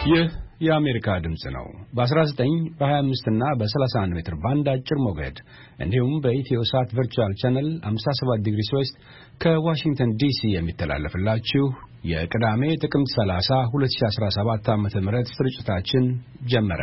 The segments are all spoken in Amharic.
ይህ የአሜሪካ ድምጽ ነው። በ19 በ25 እና በ31 ሜትር ባንድ አጭር ሞገድ እንዲሁም በኢትዮ ሳት ቨርቹዋል ቻነል 57 ዲግሪ ዌስት ከዋሽንግተን ዲሲ የሚተላለፍላችሁ የቅዳሜ ጥቅምት 30 2017 ዓ.ም ስርጭታችን ጀመረ።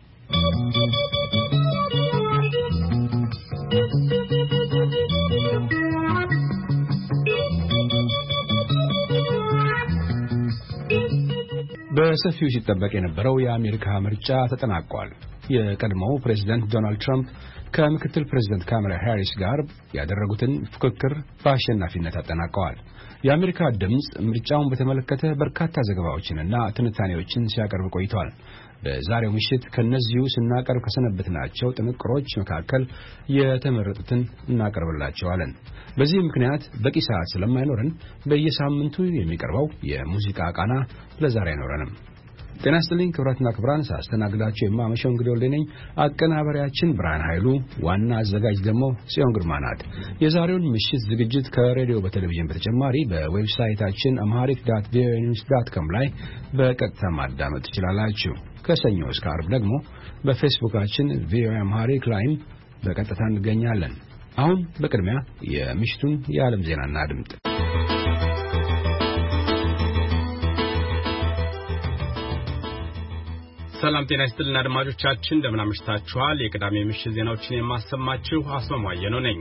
በሰፊው ሲጠበቅ የነበረው የአሜሪካ ምርጫ ተጠናቋል። የቀድሞው ፕሬዝዳንት ዶናልድ ትራምፕ ከምክትል ፕሬዝዳንት ካማላ ሃሪስ ጋር ያደረጉትን ፍክክር በአሸናፊነት አጠናቀዋል። የአሜሪካ ድምጽ ምርጫውን በተመለከተ በርካታ ዘገባዎችንና ትንታኔዎችን ሲያቀርብ ቆይቷል። በዛሬው ምሽት ከነዚሁ ስናቀርብ ከሰነበትናቸው ጥንቅሮች መካከል የተመረጡትን እናቀርብላችኋለን። በዚህ ምክንያት በቂ ሰዓት ስለማይኖረን በየሳምንቱ የሚቀርበው የሙዚቃ ቃና ለዛሬ አይኖረንም። ጤና ይስጥልኝ ክቡራትና ክቡራን፣ ሳስተናግዳችሁ የማመሸው እንግዲህ ወልዴ ነኝ። አቀናባሪያችን ብርሃን ኃይሉ፣ ዋና አዘጋጅ ደግሞ ጽዮን ግርማ ናት። የዛሬውን ምሽት ዝግጅት ከሬዲዮ በቴሌቪዥን በተጨማሪ በዌብሳይታችን amharic.voanews.com ላይ በቀጥታ ማዳመጥ ትችላላችሁ። ከሰኞ እስከ ዓርብ ደግሞ በፌስቡካችን ቪኦኤ አምሃሪክ ላይም በቀጥታ እንገኛለን። አሁን በቅድሚያ የምሽቱን የዓለም ዜና እናድምጥ። ሰላም ጤና ይስጥልን አድማጮቻችን፣ እንደምን አመሽታችኋል? የቅዳሜ ምሽት ዜናዎችን የማሰማችሁ አስማማየ ነው ነኝ።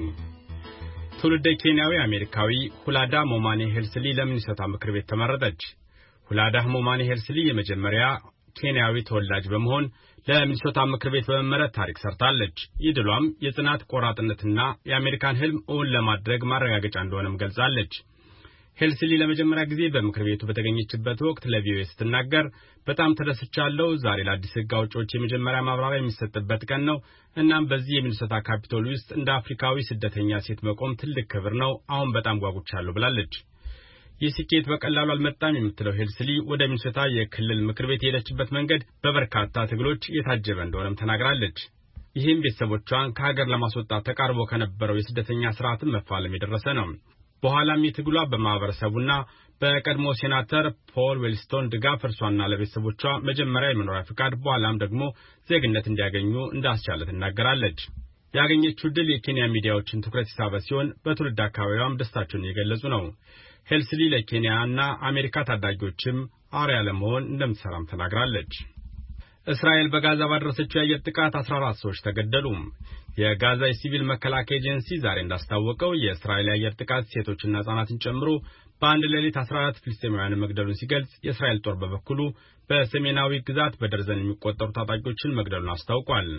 ትውልደ ኬንያዊ አሜሪካዊ ሁላዳ ሞማኔ ሄልስሊ ለሚኒሶታ ምክር ቤት ተመረጠች። ሁላዳ ሞማኔ ሄልስሊ የመጀመሪያ ኬንያዊ ተወላጅ በመሆን ለሚኒሶታ ምክር ቤት በመመረጥ ታሪክ ሰርታለች። ይድሏም የጽናት ቆራጥነትና የአሜሪካን ህልም እውን ለማድረግ ማረጋገጫ እንደሆነም ገልጻለች። ሄልስሊ ለመጀመሪያ ጊዜ በምክር ቤቱ በተገኘችበት ወቅት ለቪኦኤ ስትናገር በጣም ተደስቻለሁ። ዛሬ ለአዲስ ህግ አውጪዎች የመጀመሪያ ማብራሪያ የሚሰጥበት ቀን ነው። እናም በዚህ የሚኒሶታ ካፒቶል ውስጥ እንደ አፍሪካዊ ስደተኛ ሴት መቆም ትልቅ ክብር ነው። አሁን በጣም ጓጉቻለሁ ብላለች። ይህ ስኬት በቀላሉ አልመጣም የምትለው ሄልስሊ ወደ ሚኒሶታ የክልል ምክር ቤት የሄደችበት መንገድ በበርካታ ትግሎች የታጀበ እንደሆነም ተናግራለች። ይህም ቤተሰቦቿን ከሀገር ለማስወጣት ተቃርቦ ከነበረው የስደተኛ ስርዓትን መፋለም የደረሰ ነው። በኋላም የትግሏ በማህበረሰቡና በቀድሞ ሴናተር ፖል ዌልስቶን ድጋፍ እርሷና ለቤተሰቦቿ መጀመሪያ የመኖሪያ ፍቃድ በኋላም ደግሞ ዜግነት እንዲያገኙ እንዳስቻለ ትናገራለች። ያገኘችው ድል የኬንያ ሚዲያዎችን ትኩረት የሳበ ሲሆን በትውልድ አካባቢዋም ደስታቸውን እየገለጹ ነው። ሄልስሊ ለኬንያና አሜሪካ ታዳጊዎችም አርአያ ለመሆን እንደምትሰራም ተናግራለች። እስራኤል በጋዛ ባደረሰችው የአየር ጥቃት 14 ሰዎች ተገደሉ። የጋዛ የሲቪል መከላከያ ኤጀንሲ ዛሬ እንዳስታወቀው የእስራኤል የአየር ጥቃት ሴቶችና ሕጻናትን ጨምሮ በአንድ ሌሊት 14 ፍልስጤማውያንን መግደሉን ሲገልጽ፣ የእስራኤል ጦር በበኩሉ በሰሜናዊ ግዛት በደርዘን የሚቆጠሩ ታጣቂዎችን መግደሉን አስታውቋል።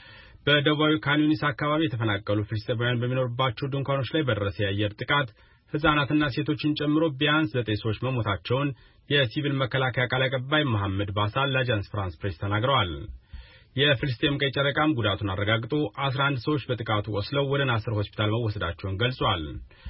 በደቡባዊ ካን ዩኒስ አካባቢ የተፈናቀሉ ፍልስጤማውያን በሚኖርባቸው ድንኳኖች ላይ በደረሰ የአየር ጥቃት ሕፃናትና ሴቶችን ጨምሮ ቢያንስ 9 ሰዎች መሞታቸውን የሲቪል መከላከያ ቃል አቀባይ መሐመድ ባሳል ለአጃንስ ፍራንስ ፕሬስ ተናግረዋል። የፍልስጤም ቀይ ጨረቃም ጉዳቱን አረጋግጦ 11 ሰዎች በጥቃቱ ቆስለው ወደ ናስር ሆስፒታል መወሰዳቸውን ገልጿል።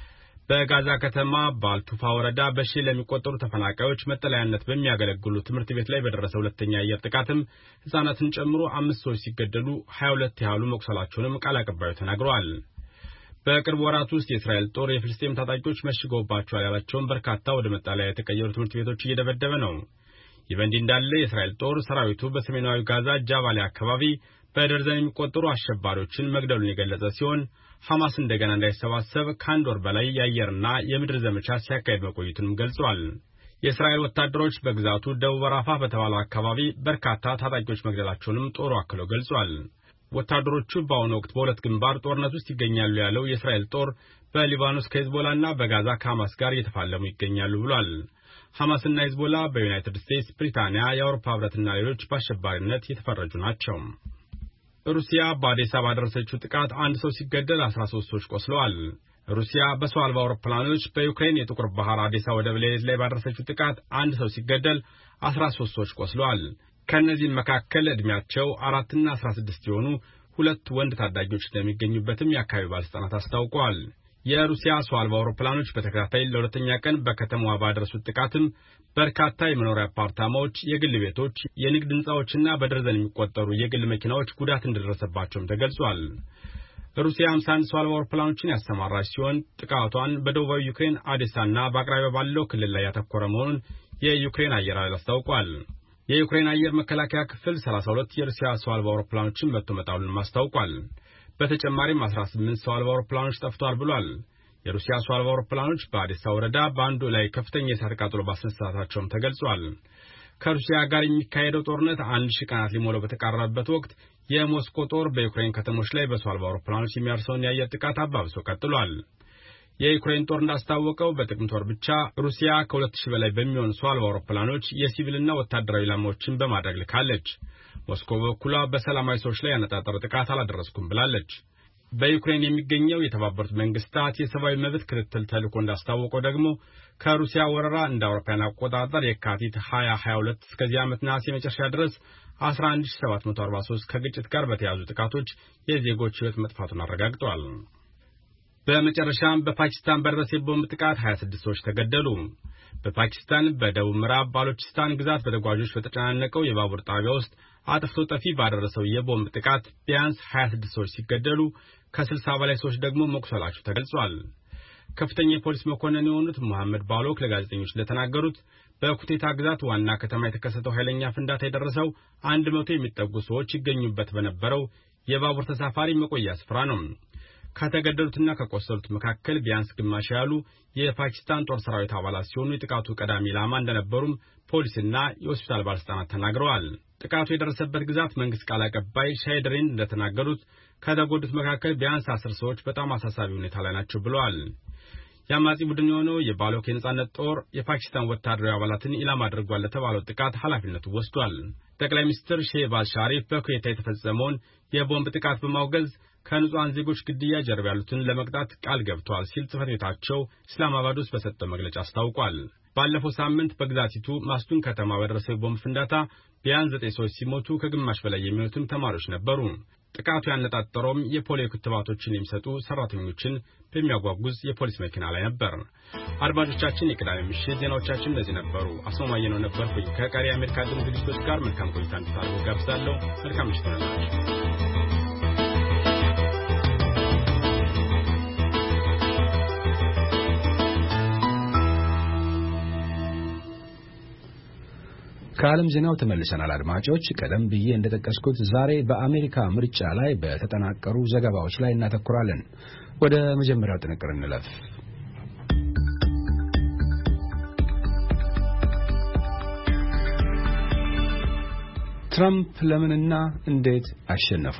በጋዛ ከተማ በአልቱፋ ወረዳ በሺህ ለሚቆጠሩ ተፈናቃዮች መጠለያነት በሚያገለግሉ ትምህርት ቤት ላይ በደረሰ ሁለተኛ የአየር ጥቃትም ሕፃናትን ጨምሮ 5 ሰዎች ሲገደሉ 22 ያህሉ መቁሰላቸውንም ቃል አቀባዩ ተናግረዋል። በቅርብ ወራት ውስጥ የእስራኤል ጦር የፍልስጤም ታጣቂዎች መሽገውባቸዋል ያላቸውን በርካታ ወደ መጠለያ የተቀየሩ ትምህርት ቤቶች እየደበደበ ነው። ይህ በእንዲህ እንዳለ የእስራኤል ጦር ሰራዊቱ በሰሜናዊ ጋዛ ጃባሊያ አካባቢ በደርዘን የሚቆጠሩ አሸባሪዎችን መግደሉን የገለጸ ሲሆን ሐማስ እንደገና እንዳይሰባሰብ ከአንድ ወር በላይ የአየርና የምድር ዘመቻ ሲያካሄድ መቆየቱንም ገልጿል። የእስራኤል ወታደሮች በግዛቱ ደቡብ ራፋ በተባለው አካባቢ በርካታ ታጣቂዎች መግደላቸውንም ጦሩ አክሎ ገልጿል። ወታደሮቹ በአሁኑ ወቅት በሁለት ግንባር ጦርነት ውስጥ ይገኛሉ ያለው የእስራኤል ጦር በሊባኖስ ከሂዝቦላና በጋዛ ከሐማስ ጋር እየተፋለሙ ይገኛሉ ብሏል። ሐማስና ሂዝቦላ በዩናይትድ ስቴትስ፣ ብሪታንያ፣ የአውሮፓ ህብረትና ሌሎች በአሸባሪነት የተፈረጁ ናቸው። ሩሲያ በኦዴሳ ባደረሰችው ጥቃት አንድ ሰው ሲገደል 13 ሰዎች ቆስለዋል። ሩሲያ በሰው አልባ አውሮፕላኖች በዩክሬን የጥቁር ባህር ኦዴሳ ወደብ ላይ ባደረሰችው ጥቃት አንድ ሰው ሲገደል 13 ሰዎች ቆስለዋል። ከእነዚህም መካከል ዕድሜያቸው 4 እና 16 የሆኑ 2 ወንድ ታዳጊዎች እንደሚገኙበትም የአካባቢ ባለስልጣናት አስታውቀዋል። የሩሲያ ሰው አልባ አውሮፕላኖች በተከታታይ ለሁለተኛ ቀን በከተማዋ ባደረሱት ጥቃትም በርካታ የመኖሪያ አፓርታማዎች፣ የግል ቤቶች፣ የንግድ ህንጻዎችና በደርዘን የሚቆጠሩ የግል መኪናዎች ጉዳት እንደደረሰባቸውም ተገልጿል። ሩሲያ 51 ሰው አልባ አውሮፕላኖችን ያሰማራች ሲሆን ጥቃቷን በደቡባዊ ዩክሬን ኦዴሳና በአቅራቢያ ባለው ክልል ላይ ያተኮረ መሆኑን የዩክሬን አየር ኃይል አስታውቋል። የዩክሬን አየር መከላከያ ክፍል 32 የሩሲያ ሰው አልባ አውሮፕላኖችን መትቶ መጣሉን ማስታውቋል። በተጨማሪም 18 ሰው አልባ አውሮፕላኖች ጠፍተዋል ብሏል። የሩሲያ ሰው አልባ አውሮፕላኖች በአዴሳ ወረዳ በአንዱ ላይ ከፍተኛ የእሳት ቃጠሎ ማስነሳታቸውም ተገልጿል። ከሩሲያ ጋር የሚካሄደው ጦርነት 1000 ቀናት ሊሞላው በተቃረበበት ወቅት የሞስኮ ጦር በዩክሬን ከተሞች ላይ በሰው አልባ አውሮፕላኖች የሚያርሰውን የአየር ጥቃት አባብሶ ቀጥሏል። የዩክሬን ጦር እንዳስታወቀው በጥቅምት ወር ብቻ ሩሲያ ከ2000 በላይ በሚሆኑ ሰው አልባ አውሮፕላኖች የሲቪልና ወታደራዊ ኢላማዎችን በማድረግ ልካለች። ሞስኮ በበኩሏ በሰላማዊ ሰዎች ላይ ያነጣጠረ ጥቃት አላደረስኩም ብላለች። በዩክሬን የሚገኘው የተባበሩት መንግስታት የሰብአዊ መብት ክትትል ተልዕኮ እንዳስታወቀው ደግሞ ከሩሲያ ወረራ እንደ አውሮፓውያን አቆጣጠር የካቲት 2022 እስከዚህ ዓመት ነሐሴ መጨረሻ ድረስ 11743 ከግጭት ጋር በተያያዙ ጥቃቶች የዜጎች ሕይወት መጥፋቱን አረጋግጠዋል። በመጨረሻም በፓኪስታን በደረሰ የቦምብ ጥቃት 26 ሰዎች ተገደሉ። በፓኪስታን በደቡብ ምዕራብ ባሎቺስታን ግዛት በተጓዦች በተጨናነቀው የባቡር ጣቢያ ውስጥ አጥፍቶ ጠፊ ባደረሰው የቦምብ ጥቃት ቢያንስ 26 ሰዎች ሲገደሉ ከ60 በላይ ሰዎች ደግሞ መቁሰላቸው ተገልጿል። ከፍተኛ የፖሊስ መኮንን የሆኑት መሐመድ ባሎክ ለጋዜጠኞች እንደተናገሩት በኩቴታ ግዛት ዋና ከተማ የተከሰተው ኃይለኛ ፍንዳታ የደረሰው 100 የሚጠጉ ሰዎች ይገኙበት በነበረው የባቡር ተሳፋሪ መቆያ ስፍራ ነው። ከተገደሉትና ከቆሰሉት መካከል ቢያንስ ግማሽ ያሉ የፓኪስታን ጦር ሰራዊት አባላት ሲሆኑ የጥቃቱ ቀዳሚ ኢላማ እንደነበሩም ፖሊስና የሆስፒታል ባለስልጣናት ተናግረዋል። ጥቃቱ የደረሰበት ግዛት መንግስት ቃል አቀባይ ሻይድሪን እንደተናገሩት ከተጎዱት መካከል ቢያንስ 10 ሰዎች በጣም አሳሳቢ ሁኔታ ላይ ናቸው ብለዋል። የአማጺ ቡድን የሆነው የባሎክ የነጻነት ጦር የፓኪስታን ወታደራዊ አባላትን ኢላማ አድርጓል ለተባለው ጥቃት ኃላፊነቱ ወስዷል። ጠቅላይ ሚኒስትር ሼህባዝ ሻሪፍ በኩዌታ የተፈጸመውን የቦምብ ጥቃት በማውገዝ ከንጹሃን ዜጎች ግድያ ጀርባ ያሉትን ለመቅጣት ቃል ገብቷል ሲል ጽሕፈት ቤታቸው ኢስላማባድ ውስጥ በሰጠው መግለጫ አስታውቋል። ባለፈው ሳምንት በግዛቲቱ ማስቱን ከተማ በደረሰው የቦምብ ፍንዳታ ቢያንስ 9 ሰዎች ሲሞቱ ከግማሽ በላይ የሚሆኑትም ተማሪዎች ነበሩ። ጥቃቱ ያነጣጠረውም የፖሊዮ ክትባቶችን የሚሰጡ ሰራተኞችን በሚያጓጉዝ የፖሊስ መኪና ላይ ነበር። አድማጮቻችን፣ የቅዳሜ ምሽት ዜናዎቻችን እነዚህ ነበሩ። አስማማየነው ነበርኩኝ። ከቀሪ የአሜሪካ ድምፅ ዝግጅቶች ጋር መልካም ቆይታ እንድታደርጉ ጋብዛለሁ። መልካም ምሽት ይሁንላችሁ። ከዓለም ዜናው ተመልሰናል። አድማጮች፣ ቀደም ብዬ እንደጠቀስኩት ዛሬ በአሜሪካ ምርጫ ላይ በተጠናቀሩ ዘገባዎች ላይ እናተኩራለን። ወደ መጀመሪያው ጥንቅር እንለፍ። ትራምፕ ለምንና እንዴት አሸነፉ?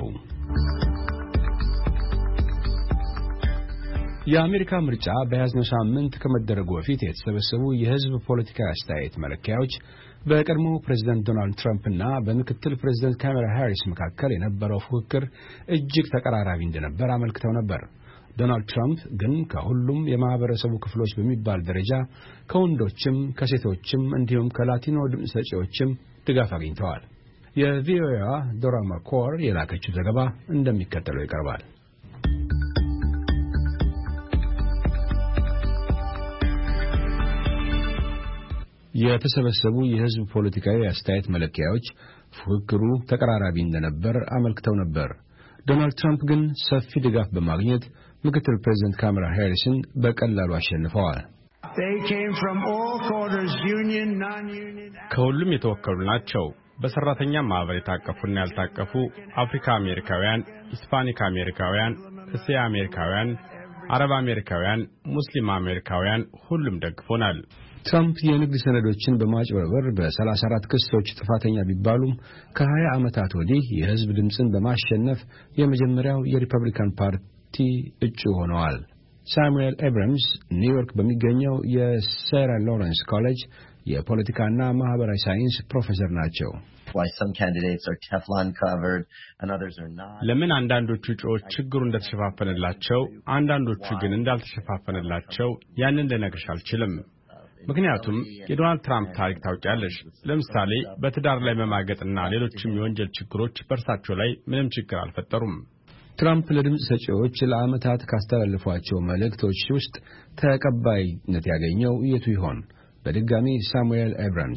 የአሜሪካ ምርጫ በያዝነው ሳምንት ከመደረጉ በፊት የተሰበሰቡ የሕዝብ ፖለቲካ አስተያየት መለኪያዎች በቀድሞ ፕሬዝዳንት ዶናልድ ትራምፕ እና በምክትል ፕሬዝዳንት ካማላ ሃሪስ መካከል የነበረው ፉክክር እጅግ ተቀራራቢ እንደነበር አመልክተው ነበር። ዶናልድ ትራምፕ ግን ከሁሉም የማህበረሰቡ ክፍሎች በሚባል ደረጃ ከወንዶችም ከሴቶችም እንዲሁም ከላቲኖ ድምፅ ሰጪዎችም ድጋፍ አግኝተዋል። የቪኦኤዋ ዶራ ማኮር የላከችው ዘገባ እንደሚከተለው ይቀርባል። የተሰበሰቡ የሕዝብ ፖለቲካዊ አስተያየት መለኪያዎች ፉክክሩ ተቀራራቢ እንደነበር አመልክተው ነበር። ዶናልድ ትራምፕ ግን ሰፊ ድጋፍ በማግኘት ምክትል ፕሬዝዳንት ካማላ ሃሪስን በቀላሉ አሸንፈዋል። ከሁሉም የተወከሉ ናቸው። በሰራተኛ ማህበር የታቀፉና ያልታቀፉ፣ አፍሪካ አሜሪካውያን፣ ሂስፓኒክ አሜሪካውያን፣ እስያ አሜሪካውያን፣ አረብ አሜሪካውያን፣ ሙስሊም አሜሪካውያን ሁሉም ደግፎናል። ትራምፕ የንግድ ሰነዶችን በማጭበርበር በ34 ክሶች ጥፋተኛ ቢባሉም ከ20 ዓመታት ወዲህ የሕዝብ ድምፅን በማሸነፍ የመጀመሪያው የሪፐብሊካን ፓርቲ እጩ ሆነዋል። ሳሙኤል ኤብራምስ ኒውዮርክ በሚገኘው የሴራ ሎረንስ ኮሌጅ የፖለቲካና ማህበራዊ ሳይንስ ፕሮፌሰር ናቸው። ለምን አንዳንዶቹ እጩዎች ችግሩ እንደተሸፋፈነላቸው አንዳንዶቹ ግን እንዳልተሸፋፈነላቸው ያንን ልነግርሽ አልችልም። ምክንያቱም የዶናልድ ትራምፕ ታሪክ ታውቂያለሽ። ለምሳሌ በትዳር ላይ መማገጥና ሌሎችም የወንጀል ችግሮች በእርሳቸው ላይ ምንም ችግር አልፈጠሩም። ትራምፕ ለድምፅ ሰጪዎች ለዓመታት ካስተላለፏቸው መልእክቶች ውስጥ ተቀባይነት ያገኘው የቱ ይሆን? በድጋሚ ሳሙኤል ኤብራምስ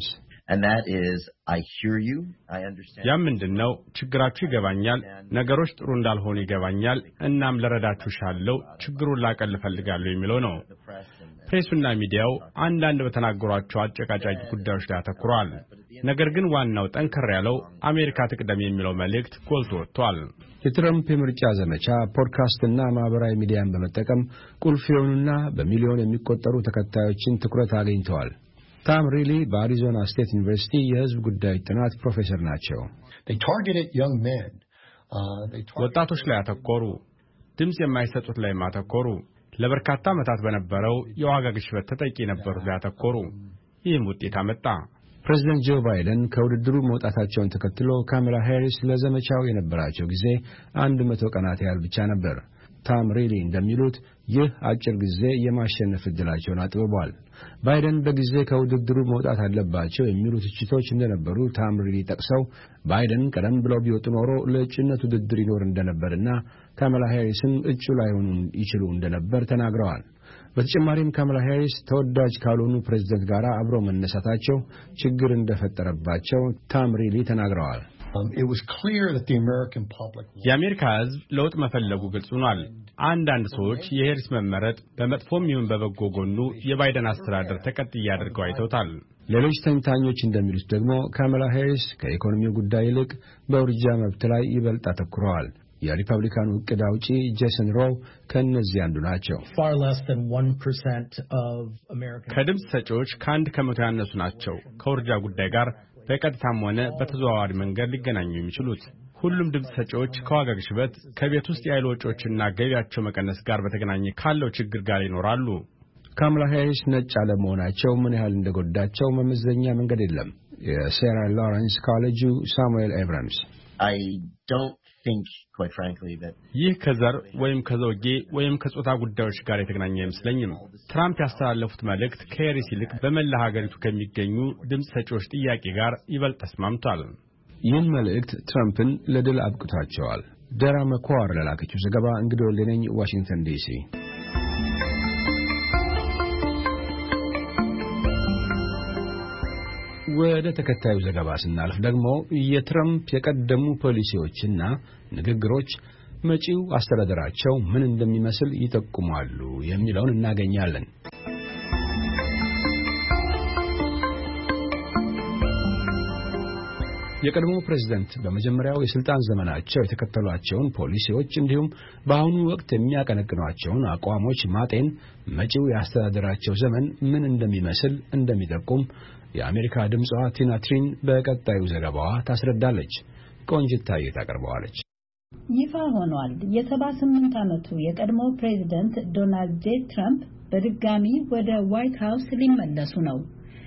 ያ ምንድነው? ችግራችሁ ይገባኛል፣ ነገሮች ጥሩ እንዳልሆኑ ይገባኛል፣ እናም ልረዳችሁ ሻለው፣ ችግሩን ላቀል እፈልጋለሁ የሚለው ነው። ፕሬሱና ሚዲያው አንዳንድ በተናገሯቸው አጨቃጫቂ ጉዳዮች ላይ አተኩረዋል። ነገር ግን ዋናው ጠንከር ያለው አሜሪካ ትቅደም የሚለው መልእክት ጎልቶ ወጥቷል። የትራምፕ የምርጫ ዘመቻ ፖድካስትና ማህበራዊ ሚዲያን በመጠቀም ቁልፍ የሆኑና በሚሊዮን የሚቆጠሩ ተከታዮችን ትኩረት አግኝተዋል። ታም ሪሊ በአሪዞና ስቴት ዩኒቨርሲቲ የሕዝብ ጉዳዮች ጥናት ፕሮፌሰር ናቸው። ወጣቶች ላይ አተኮሩ፣ ድምፅ የማይሰጡት ላይ ማተኮሩ፣ ለበርካታ ዓመታት በነበረው የዋጋ ግሽበት ተጠቂ የነበሩት ላይ አተኮሩ። ይህም ውጤት አመጣ። ፕሬዚደንት ጆ ባይደን ከውድድሩ መውጣታቸውን ተከትሎ ካማላ ሃሪስ ለዘመቻው የነበራቸው ጊዜ 100 ቀናት ያህል ብቻ ነበር። ታም ሪሊ እንደሚሉት ይህ አጭር ጊዜ የማሸነፍ ዕድላቸውን አጥብቧል። ባይደን በጊዜ ከውድድሩ መውጣት አለባቸው የሚሉ ትችቶች እንደነበሩ ታም ሪሊ ጠቅሰው ባይደን ቀደም ብለው ቢወጡ ኖሮ ለእጩነት ውድድር ይኖር እንደነበርና ካማላ ሃሪስም እጩ ላይሆኑ ይችሉ እንደነበር ተናግረዋል። በተጨማሪም ካማላ ሃሪስ ተወዳጅ ካልሆኑ ፕሬዝዳንት ጋር አብረው መነሳታቸው ችግር እንደፈጠረባቸው ታም ሪሊ ተናግረዋል። የአሜሪካ ሕዝብ ለውጥ መፈለጉ ግልጽ ሆኗል። አንዳንድ ሰዎች የሄሪስ መመረጥ በመጥፎም ይሁን በበጎ ጎኑ የባይደን አስተዳደር ተቀጥያ አድርገው አይተውታል። ሌሎች ተንታኞች እንደሚሉት ደግሞ ካማላ ሃሪስ ከኢኮኖሚው ጉዳይ ይልቅ በውርጃ መብት ላይ ይበልጥ አተኩረዋል። የሪፐብሊካኑ ዕቅድ አውጪ ጄሰን ሮው ከእነዚህ አንዱ ናቸው። ከድምፅ ሰጪዎች ከ1 ከመቶ ያነሱ ናቸው ከውርጃ ጉዳይ ጋር በቀጥታም ሆነ በተዘዋዋሪ መንገድ ሊገናኙ የሚችሉት። ሁሉም ድምፅ ሰጪዎች ከዋጋ ግሽበት፣ ከቤት ውስጥ የኃይል ወጪዎችና ገቢያቸው መቀነስ ጋር በተገናኘ ካለው ችግር ጋር ይኖራሉ። ካማላ ሃሪስ ነጭ አለመሆናቸው ምን ያህል እንደጎዳቸው መመዘኛ መንገድ የለም። የሴራ ሎረንስ ኮሌጁ ሳሙኤል ኤብራምስ ይህ ከዘር ወይም ከዘውጌ ወይም ከጾታ ጉዳዮች ጋር የተገናኘ አይመስለኝም። ትራምፕ ያስተላለፉት መልእክት ከሄሪስ ይልቅ በመላ ሀገሪቱ ከሚገኙ ድምፅ ሰጪዎች ጥያቄ ጋር ይበልጥ ተስማምቷል። ይህን መልእክት ትራምፕን ለድል አብቅቷቸዋል። ደራ መኳር ለላከችው ዘገባ እንግዲህ ወልደነኝ ዋሽንግተን ዲሲ። ወደ ተከታዩ ዘገባ ስናልፍ ደግሞ የትራምፕ የቀደሙ ፖሊሲዎችና ንግግሮች መጪው አስተዳደራቸው ምን እንደሚመስል ይጠቁማሉ የሚለውን እናገኛለን። የቀድሞ ፕሬዝዳንት በመጀመሪያው የስልጣን ዘመናቸው የተከተሏቸውን ፖሊሲዎች እንዲሁም በአሁኑ ወቅት የሚያቀነቅኗቸውን አቋሞች ማጤን መጪው የአስተዳደራቸው ዘመን ምን እንደሚመስል እንደሚጠቁም የአሜሪካ ድምጿ ቲና ትሪን በቀጣዩ ዘገባዋ ታስረዳለች። ቆንጅታዬ ታቀርበዋለች። ይፋ ሆኗል። የ78 ዓመቱ የቀድሞ ፕሬዝዳንት ዶናልድ ጄ ትራምፕ በድጋሚ ወደ ዋይት ሃውስ ሊመለሱ ነው።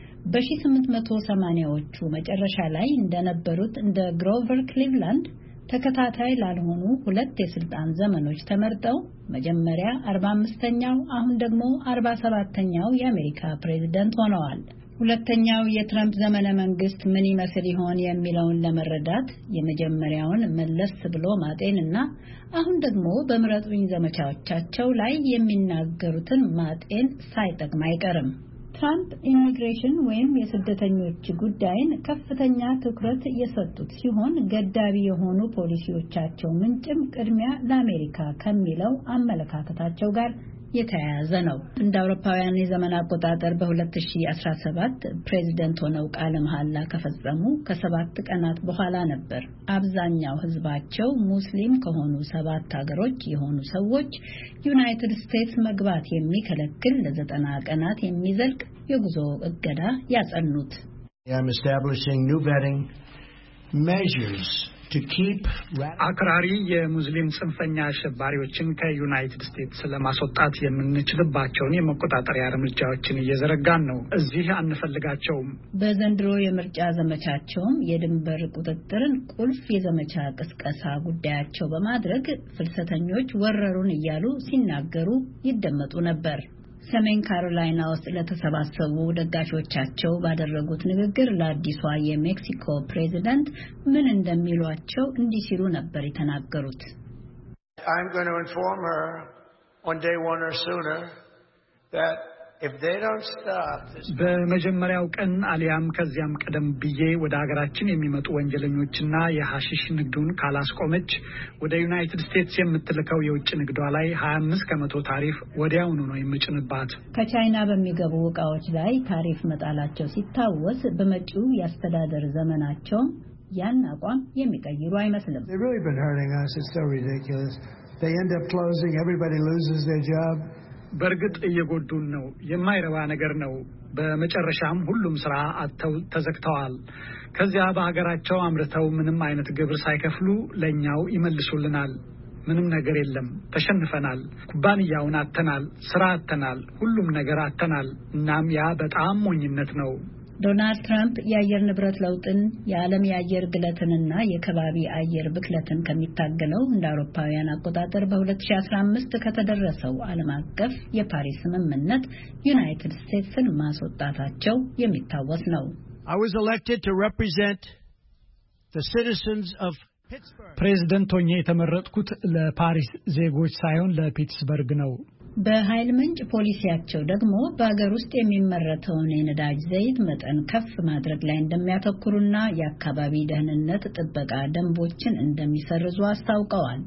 በ1880ዎቹ መጨረሻ ላይ እንደነበሩት እንደ ግሮቨር ክሊቭላንድ ተከታታይ ላልሆኑ 2 የስልጣን ዘመኖች ተመርጠው መጀመሪያ 45ኛው አሁን ደግሞ 47ኛው የአሜሪካ ፕሬዝዳንት ሆነዋል። ሁለተኛው የትራምፕ ዘመነ መንግስት ምን ይመስል ይሆን የሚለውን ለመረዳት የመጀመሪያውን መለስ ብሎ ማጤንና አሁን ደግሞ በምረጡኝ ዘመቻዎቻቸው ላይ የሚናገሩትን ማጤን ሳይጠቅም አይቀርም። ትራምፕ ኢሚግሬሽን ወይም የስደተኞች ጉዳይን ከፍተኛ ትኩረት የሰጡት ሲሆን ገዳቢ የሆኑ ፖሊሲዎቻቸው ምንጭም ቅድሚያ ለአሜሪካ ከሚለው አመለካከታቸው ጋር የተያያዘ ነው። እንደ አውሮፓውያን የዘመን አቆጣጠር በ2017 ፕሬዝዳንት ሆነው ቃለ መሐላ ከፈጸሙ ከ7 ቀናት በኋላ ነበር አብዛኛው ሕዝባቸው ሙስሊም ከሆኑ 7 ሀገሮች የሆኑ ሰዎች ዩናይትድ ስቴትስ መግባት የሚከለክል ለ90 ቀናት የሚዘልቅ የጉዞ እገዳ ያጸኑት። አክራሪ የሙስሊም ጽንፈኛ አሸባሪዎችን ከዩናይትድ ስቴትስ ለማስወጣት የምንችልባቸውን የመቆጣጠሪያ እርምጃዎችን እየዘረጋን ነው። እዚህ አንፈልጋቸውም። በዘንድሮ የምርጫ ዘመቻቸውም የድንበር ቁጥጥርን ቁልፍ የዘመቻ ቅስቀሳ ጉዳያቸው በማድረግ ፍልሰተኞች ወረሩን እያሉ ሲናገሩ ይደመጡ ነበር። ሰሜን ካሮላይና ውስጥ ለተሰባሰቡ ደጋፊዎቻቸው ባደረጉት ንግግር ለአዲሷ የሜክሲኮ ፕሬዝዳንት ምን እንደሚሏቸው እንዲህ ሲሉ ነበር የተናገሩት። I'm going to inform her on day 1 or sooner that በመጀመሪያው ቀን አሊያም ከዚያም ቀደም ብዬ ወደ ሀገራችን የሚመጡ ወንጀለኞችና የሐሺሽ ንግዱን ካላስቆመች ወደ ዩናይትድ ስቴትስ የምትልከው የውጭ ንግዷ ላይ 25% ታሪፍ ወዲያውኑ ነው የምጭንባት። ከቻይና በሚገቡ ዕቃዎች ላይ ታሪፍ መጣላቸው ሲታወስ በመጪው የአስተዳደር ዘመናቸው ያን አቋም የሚቀይሩ አይመስልም። በእርግጥ እየጎዱን ነው። የማይረባ ነገር ነው። በመጨረሻም ሁሉም ስራ አጥተው ተዘግተዋል። ከዚያ በሀገራቸው አምርተው ምንም አይነት ግብር ሳይከፍሉ ለኛው ይመልሱልናል። ምንም ነገር የለም። ተሸንፈናል። ኩባንያውን አጥተናል። ስራ አጥተናል። ሁሉም ነገር አጥተናል። እናም ያ በጣም ሞኝነት ነው። ዶናልድ ትራምፕ የአየር ንብረት ለውጥን የዓለም የአየር ግለትንና የከባቢ አየር ብክለትን ከሚታገለው እንደ አውሮፓውያን አቆጣጠር በ2015 ከተደረሰው ዓለም አቀፍ የፓሪስ ስምምነት ዩናይትድ ስቴትስን ማስወጣታቸው የሚታወስ ነው። I was elected to represent the citizens of Pittsburgh. ፕሬዝዳንት ሆኜ የተመረጥኩት ለፓሪስ ዜጎች ሳይሆን ለፒትስበርግ ነው። በኃይል ምንጭ ፖሊሲያቸው ደግሞ በአገር ውስጥ የሚመረተውን የነዳጅ ዘይት መጠን ከፍ ማድረግ ላይ እንደሚያተኩሩና የአካባቢ ደህንነት ጥበቃ ደንቦችን እንደሚሰርዙ አስታውቀዋል።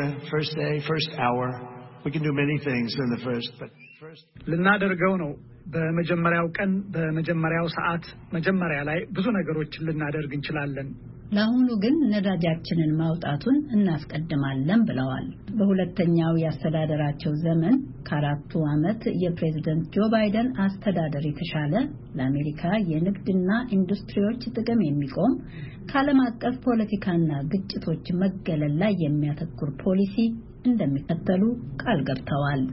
ልናደርገው ነው። በመጀመሪያው ቀን በመጀመሪያው ሰዓት መጀመሪያ ላይ ብዙ ነገሮችን ልናደርግ እንችላለን። ለአሁኑ ግን ነዳጃችንን ማውጣቱን እናስቀድማለን ብለዋል። በሁለተኛው የአስተዳደራቸው ዘመን ከ4 ዓመት የፕሬዝዳንት ጆ ባይደን አስተዳደር የተሻለ ለአሜሪካ የንግድና ኢንዱስትሪዎች ጥቅም የሚቆም ከዓለም አቀፍ ፖለቲካና ግጭቶች መገለል ላይ የሚያተኩር ፖሊሲ እንደሚከተሉ ቃል ገብተዋል።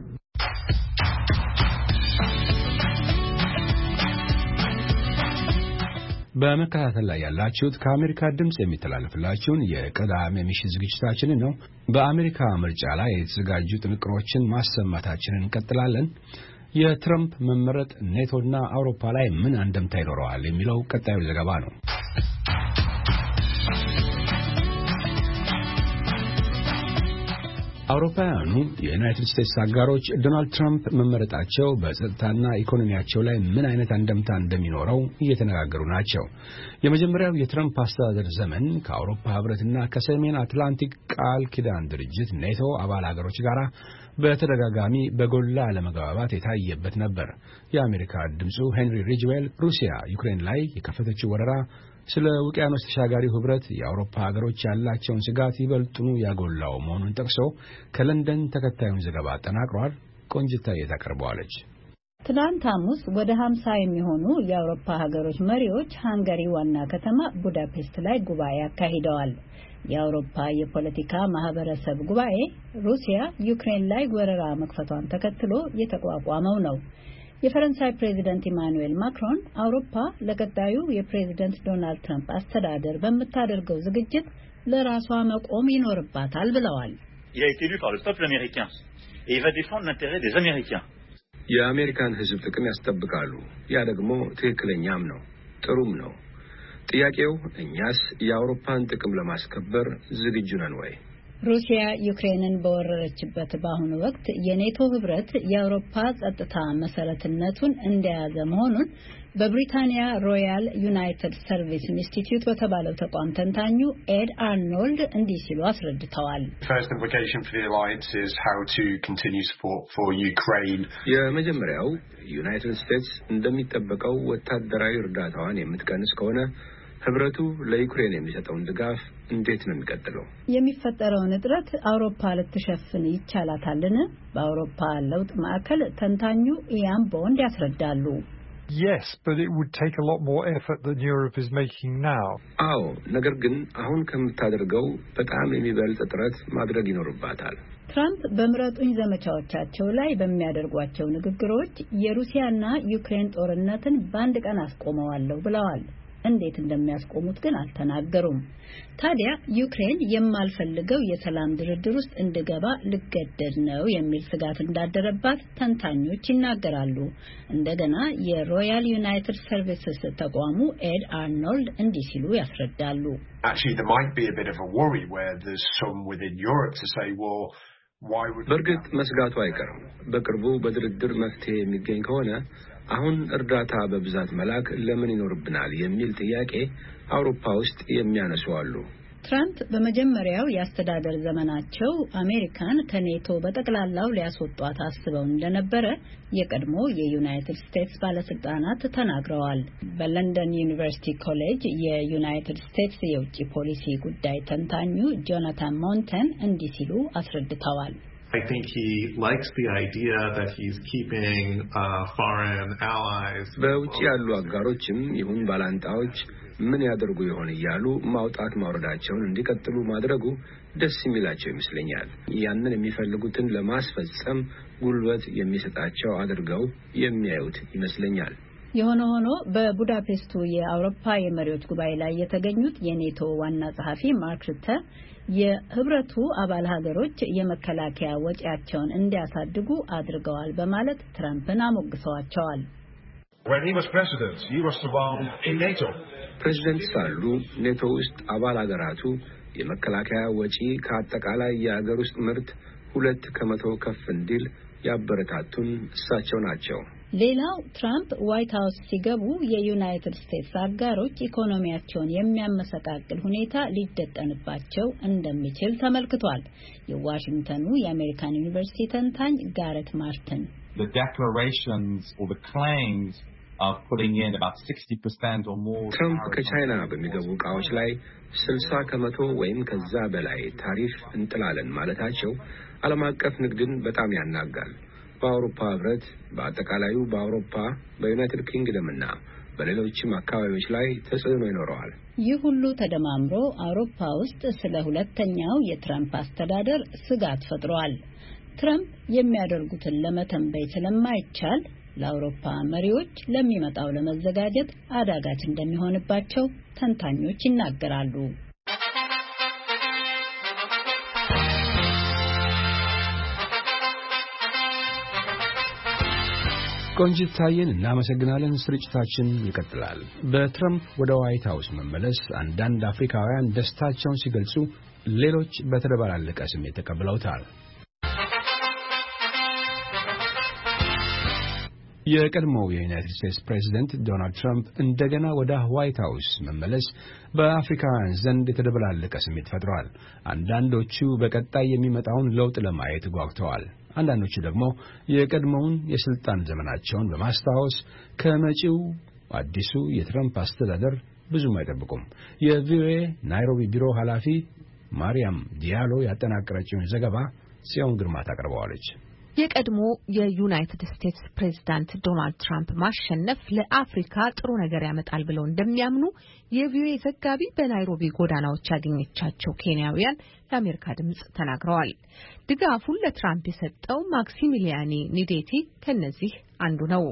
በመከታተል ላይ ያላችሁት ከአሜሪካ ድምጽ የሚተላለፍላችሁን የቅዳሜ ምሽት ዝግጅታችንን ነው። በአሜሪካ ምርጫ ላይ የተዘጋጁ ጥንቅሮችን ማሰማታችንን እንቀጥላለን። የትራምፕ መመረጥ ኔቶና አውሮፓ ላይ ምን አንደምታ ይኖረዋል የሚለው ቀጣዩ ዘገባ ነው። አውሮፓውያኑ የዩናይትድ ስቴትስ አጋሮች ዶናልድ ትራምፕ መመረጣቸው በጸጥታና ኢኮኖሚያቸው ላይ ምን አይነት አንደምታ እንደሚኖረው እየተነጋገሩ ናቸው። የመጀመሪያው የትራምፕ አስተዳደር ዘመን ከአውሮፓ ህብረትና ከሰሜን አትላንቲክ ቃል ኪዳን ድርጅት ኔቶ አባል ሀገሮች ጋር በተደጋጋሚ በጎላ አለመግባባት የታየበት ነበር። የአሜሪካ ድምፁ ሄንሪ ሪጅዌል ሩሲያ ዩክሬን ላይ የከፈተችው ወረራ ስለ ውቅያኖስ ተሻጋሪው ህብረት የአውሮፓ ሀገሮች ያላቸውን ስጋት ይበልጡኑ ያጎላው መሆኑን ጠቅሶ ከለንደን ተከታዩን ዘገባ አጠናቅሯል። ቆንጅታዬ ታቀርበዋለች። ትናንት ሐሙስ ወደ 50 የሚሆኑ የአውሮፓ ሀገሮች መሪዎች ሃንጋሪ ዋና ከተማ ቡዳፔስት ላይ ጉባኤ አካሂደዋል። የአውሮፓ የፖለቲካ ማህበረሰብ ጉባኤ ሩሲያ ዩክሬን ላይ ወረራ መክፈቷን ተከትሎ የተቋቋመው ነው። የፈረንሳይ ፕሬዚደንት ኢማኑኤል ማክሮን አውሮፓ ለቀጣዩ የፕሬዚደንት ዶናልድ ትራምፕ አስተዳደር በምታደርገው ዝግጅት ለራሷ መቆም ይኖርባታል ብለዋል። የአሜሪካን ህዝብ ጥቅም ያስጠብቃሉ። ያ ደግሞ ትክክለኛም ነው፣ ጥሩም ነው። ጥያቄው እኛስ የአውሮፓን ጥቅም ለማስከበር ዝግጁ ነን ወይ? ሩሲያ ዩክሬንን በወረረችበት በአሁኑ ወቅት የኔቶ ህብረት የአውሮፓ ጸጥታ መሰረትነቱን እንደያዘ መሆኑን በብሪታንያ ሮያል ዩናይትድ ሰርቪስ ኢንስቲትዩት በተባለው ተቋም ተንታኙ ኤድ አርኖልድ እንዲህ ሲሉ አስረድተዋል። የመጀመሪያው ዩናይትድ ስቴትስ እንደሚጠበቀው ወታደራዊ እርዳታዋን የምትቀንስ ከሆነ ህብረቱ ለዩክሬን የሚሰጠውን ድጋፍ እንዴት ነው የሚቀጥለው? የሚፈጠረውን እጥረት አውሮፓ ልትሸፍን ይቻላታልን? በአውሮፓ ለውጥ ማዕከል ተንታኙ ኢያን ቦንድ ያስረዳሉ። Yes, but it would take a lot more effort than Europe is making now. አዎ፣ ነገር ግን አሁን ከምታደርገው በጣም የሚበልጥ ጥረት ማድረግ ይኖርባታል። ትራምፕ በምረጡኝ ዘመቻዎቻቸው ላይ በሚያደርጓቸው ንግግሮች የሩሲያና ዩክሬን ጦርነትን በአንድ ቀን አስቆመዋለሁ ብለዋል። እንዴት እንደሚያስቆሙት ግን አልተናገሩም። ታዲያ ዩክሬን የማልፈልገው የሰላም ድርድር ውስጥ እንድገባ ልገደድ ነው የሚል ስጋት እንዳደረባት ተንታኞች ይናገራሉ። እንደገና የሮያል ዩናይትድ ሰርቪስስ ተቋሙ ኤድ አርኖልድ እንዲህ ሲሉ ያስረዳሉ። Actually, there might be a bit of a worry where there's some within Europe to say, well, በእርግጥ መስጋቱ አይቀርም። በቅርቡ በድርድር መፍትሄ የሚገኝ ከሆነ አሁን እርዳታ በብዛት መላክ ለምን ይኖርብናል የሚል ጥያቄ አውሮፓ ውስጥ የሚያነሱ አሉ። ትራምፕ በመጀመሪያው የአስተዳደር ዘመናቸው አሜሪካን ከኔቶ በጠቅላላው ሊያስወጧት አስበው እንደነበረ የቀድሞ የዩናይትድ ስቴትስ ባለስልጣናት ተናግረዋል። በለንደን ዩኒቨርሲቲ ኮሌጅ የዩናይትድ ስቴትስ የውጭ ፖሊሲ ጉዳይ ተንታኙ ጆናታን ሞንተን እንዲህ ሲሉ አስረድተዋል። I think he likes the idea that he's keeping foreign allies. በውጭ ያሉ አጋሮችም ይሁን ባላንጣዎች ምን ያደርጉ ይሆን እያሉ ማውጣት ማውረዳቸውን እንዲቀጥሉ ማድረጉ ደስ የሚላቸው ይመስለኛል። ያንን የሚፈልጉትን ለማስፈጸም ጉልበት የሚሰጣቸው አድርገው የሚያዩት ይመስለኛል። የሆነ ሆኖ በቡዳፔስቱ የአውሮፓ የመሪዎች ጉባኤ ላይ የተገኙት የኔቶ ዋና ጸሐፊ ማርክ ሩተ የህብረቱ አባል ሀገሮች የመከላከያ ወጪያቸውን እንዲያሳድጉ አድርገዋል በማለት ትራምፕን አሞግሰዋቸዋል። When he was president, he was involved in NATO. ፕሬዝዳንት ሳሉ ኔቶ ውስጥ አባል ሀገራቱ የመከላከያ ወጪ ከአጠቃላይ የሀገር ውስጥ ምርት 2% ከፍ እንዲል ያበረታቱን እሳቸው ናቸው። ሌላው ትራምፕ ዋይት ሃውስ ሲገቡ የዩናይትድ ስቴትስ አጋሮች ኢኮኖሚያቸውን የሚያመሰቃቅል ሁኔታ ሊደቀንባቸው እንደሚችል ተመልክቷል። የዋሽንግተኑ የአሜሪካን ዩኒቨርሲቲ ተንታኝ ጋሬት ማርቲን The declarations or the claims of putting in about 60% or more ትራምፕ ከቻይና በሚገቡ ዕቃዎች ላይ 60% ወይም ከዛ በላይ ታሪፍ እንጥላለን ማለታቸው ዓለም አቀፍ ንግድን በጣም ያናጋል። በአውሮፓ ህብረት በአጠቃላዩ በአውሮፓ በዩናይትድ ኪንግደምና በሌሎችም አካባቢዎች ላይ ተጽዕኖ ይኖረዋል። ይህ ሁሉ ተደማምሮ አውሮፓ ውስጥ ስለ ሁለተኛው የትራምፕ አስተዳደር ስጋት ፈጥሯል። ትራምፕ የሚያደርጉትን ለመተንበይ ስለማይቻል ለአውሮፓ መሪዎች ለሚመጣው ለመዘጋጀት አዳጋች እንደሚሆንባቸው ተንታኞች ይናገራሉ። ቆንጂት ታየን እናመሰግናለን። ስርጭታችን ይቀጥላል። በትራምፕ ወደ ዋይት ሃውስ መመለስ አንዳንድ አፍሪካውያን ደስታቸውን ሲገልጹ፣ ሌሎች በተደባላለቀ ስሜት ተቀብለውታል። የቀድሞው የዩናይትድ ስቴትስ ፕሬዝዳንት ዶናልድ ትራምፕ እንደገና ወደ ዋይት ሃውስ መመለስ በአፍሪካውያን ዘንድ የተደባላለቀ ስሜት ፈጥሯል። አንዳንዶቹ በቀጣይ የሚመጣውን ለውጥ ለማየት ጓጉተዋል። አንዳንዶቹ ደግሞ የቀድሞውን የስልጣን ዘመናቸውን በማስታወስ ከመጪው አዲሱ የትራምፕ አስተዳደር ብዙም አይጠብቁም። የቪኦኤ ናይሮቢ ቢሮ ኃላፊ ማርያም ዲያሎ ያጠናቀረችውን ዘገባ ጽዮን ግርማ ታቀርበዋለች። የቀድሞ የዩናይትድ ስቴትስ ፕሬዝዳንት ዶናልድ ትራምፕ ማሸነፍ ለአፍሪካ ጥሩ ነገር ያመጣል ብለው እንደሚያምኑ የቪኦኤ ዘጋቢ በናይሮቢ ጎዳናዎች ያገኘቻቸው ኬንያውያን ለአሜሪካ ድምጽ ተናግረዋል። ድጋፉን ለትራምፕ የሰጠው ማክሲሚሊያኒ ኒዴቲ ከነዚህ አንዱ ነው።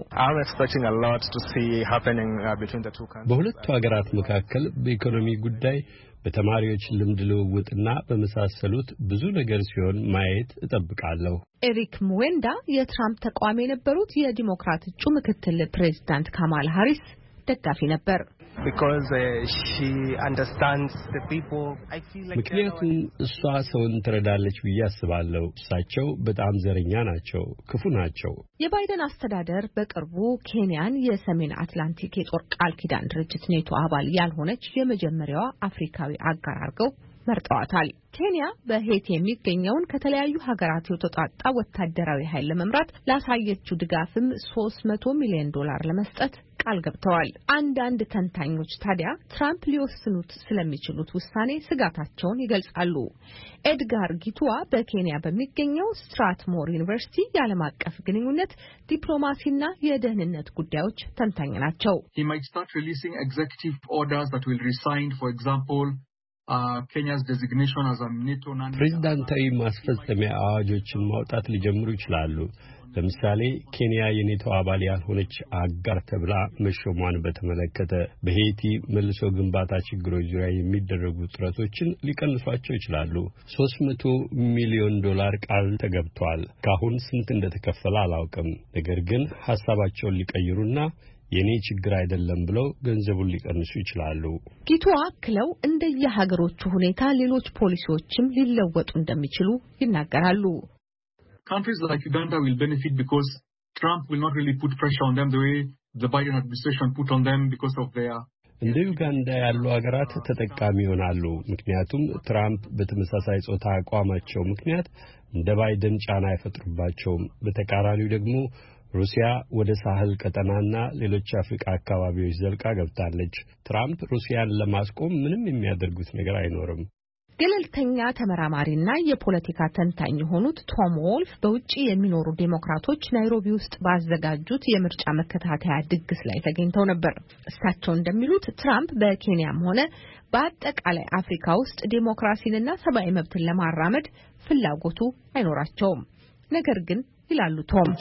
በሁለቱ ሀገራት መካከል በኢኮኖሚ ጉዳይ በተማሪዎች ልምድ ልውውጥና በመሳሰሉት ብዙ ነገር ሲሆን ማየት እጠብቃለሁ። ኤሪክ ሙዌንዳ የትራምፕ ተቃዋሚ የነበሩት የዲሞክራት እጩ ምክትል ፕሬዝዳንት ካማላ ሃሪስ ደጋፊ ነበር። ምክንያቱም እሷ ሰውን ትረዳለች ብዬ አስባለሁ። እሳቸው በጣም ዘረኛ ናቸው፣ ክፉ ናቸው። የባይደን አስተዳደር በቅርቡ ኬንያን የሰሜን አትላንቲክ የጦር ቃል ኪዳን ድርጅት ኔቶ አባል ያልሆነች የመጀመሪያዋ አፍሪካዊ አጋር አድርገው መርጠዋታል። ኬንያ በሄይቲ የሚገኘውን ከተለያዩ ሀገራት የተውጣጣ ወታደራዊ ኃይል ለመምራት ላሳየችው ድጋፍም $300 ሚሊዮን ለመስጠት ቃል ገብተዋል። አንዳንድ ተንታኞች ታዲያ ትራምፕ ሊወስኑት ስለሚችሉት ውሳኔ ስጋታቸውን ይገልጻሉ። ኤድጋር ጊቱዋ በኬንያ በሚገኘው ስትራትሞር ዩኒቨርሲቲ የዓለም አቀፍ ግንኙነት ዲፕሎማሲና የደህንነት ጉዳዮች ተንታኝ ናቸው። ፕሬዝዳንታዊ ማስፈጸሚያ አዋጆችን ማውጣት ሊጀምሩ ይችላሉ። ለምሳሌ ኬንያ የኔቶ አባል ያልሆነች አጋር ተብላ መሾሟን በተመለከተ በሄይቲ መልሶ ግንባታ ችግሮች ዙሪያ የሚደረጉ ጥረቶችን ሊቀንሷቸው ይችላሉ። $300 ሚሊዮን ቃል ተገብቷል። ካሁን ስንት እንደተከፈለ አላውቅም። ነገር ግን ሐሳባቸውን ሊቀይሩና የኔ ችግር አይደለም ብለው ገንዘቡን ሊቀንሱ ይችላሉ። ጊቱ አክለው እንደየሀገሮቹ ሁኔታ ሌሎች ፖሊሲዎችም ሊለወጡ እንደሚችሉ ይናገራሉ። countries like Uganda will benefit because Trump will not really put pressure on them the way the Biden administration put on them because of their እንደ ዩጋንዳ ያሉ ሀገራት ተጠቃሚ ይሆናሉ ምክንያቱም ትራምፕ በተመሳሳይ ጾታ አቋማቸው ምክንያት እንደ ባይደን ጫና አይፈጥሩባቸውም በተቃራኒው ደግሞ ሩሲያ ወደ ሳህል ቀጠናና ሌሎች አፍሪካ አካባቢዎች ዘልቃ ገብታለች ትራምፕ ሩሲያን ለማስቆም ምንም የሚያደርጉት ነገር አይኖርም ገለልተኛ ተመራማሪና የፖለቲካ ተንታኝ የሆኑት ቶም ወልፍ በውጪ የሚኖሩ ዴሞክራቶች ናይሮቢ ውስጥ ባዘጋጁት የምርጫ መከታተያ ድግስ ላይ ተገኝተው ነበር እሳቸው እንደሚሉት ትራምፕ በኬንያም ሆነ በአጠቃላይ አፍሪካ ውስጥ ዴሞክራሲንና ሰብአዊ መብትን ለማራመድ ፍላጎቱ አይኖራቸውም ነገር ግን ይላሉ ቶም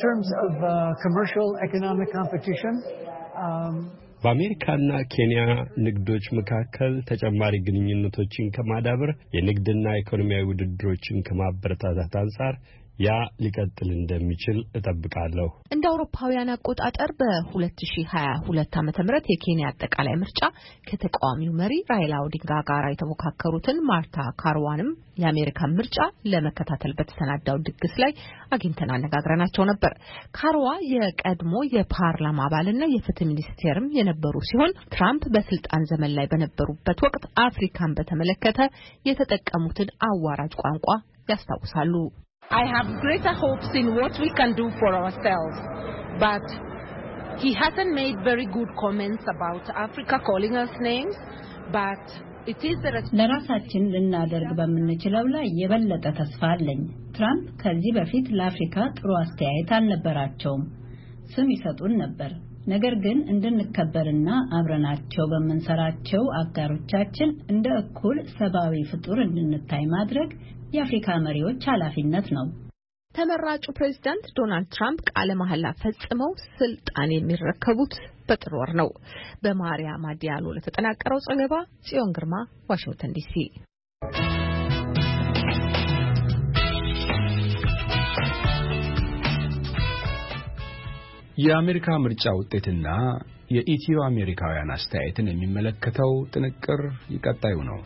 በአሜሪካና ኬንያ ንግዶች መካከል ተጨማሪ ግንኙነቶችን ከማዳበር የንግድና ኢኮኖሚያዊ ውድድሮችን ከማበረታታት አንፃር ያ ሊቀጥል እንደሚችል እጠብቃለሁ እንደ አውሮፓውያን አቆጣጠር በ2022 ዓ.ም የኬንያ አጠቃላይ ምርጫ ከተቃዋሚው መሪ ራይላ ኦዲንጋ ጋር የተወካከሩትን ማርታ ካርዋንም የአሜሪካን ምርጫ ለመከታተል በተሰናዳው ድግስ ላይ አግኝተን አነጋግረናቸው ነበር ካርዋ የቀድሞ የፓርላማ አባልና የፍትህ ሚኒስቴርም የነበሩ ሲሆን ትራምፕ በስልጣን ዘመን ላይ በነበሩበት ወቅት አፍሪካን በተመለከተ የተጠቀሙትን አዋራጅ ቋንቋ ያስታውሳሉ I have greater hopes in what we can do for ourselves, but he hasn't made very good comments about Africa calling us names, but it is the ለራሳችን ልናደርግ በምንችለው ላይ የበለጠ ተስፋ አለኝ ትራምፕ ከዚህ በፊት ለአፍሪካ ጥሩ አስተያየት አልነበራቸውም ስም ይሰጡን ነበር ነገር ግን እንድንከበርና አብረናቸው በመንሰራቸው አጋሮቻችን እንደ እኩል ሰብአዊ ፍጡር እንድንታይ ማድረግ የአፍሪካ መሪዎች ኃላፊነት ነው ተመራጩ ፕሬዝዳንት ዶናልድ ትራምፕ ቃለ መሐላ ፈጽመው ስልጣን የሚረከቡት በጥር ወር ነው በማሪያም አዲያሎ ለተጠናቀረው ዘገባ ጽዮን ግርማ ዋሽንግተን ዲሲ የአሜሪካ ምርጫ ውጤትና የኢትዮ አሜሪካውያን አስተያየትን የሚመለከተው ጥንቅር ይቀጣዩ ነው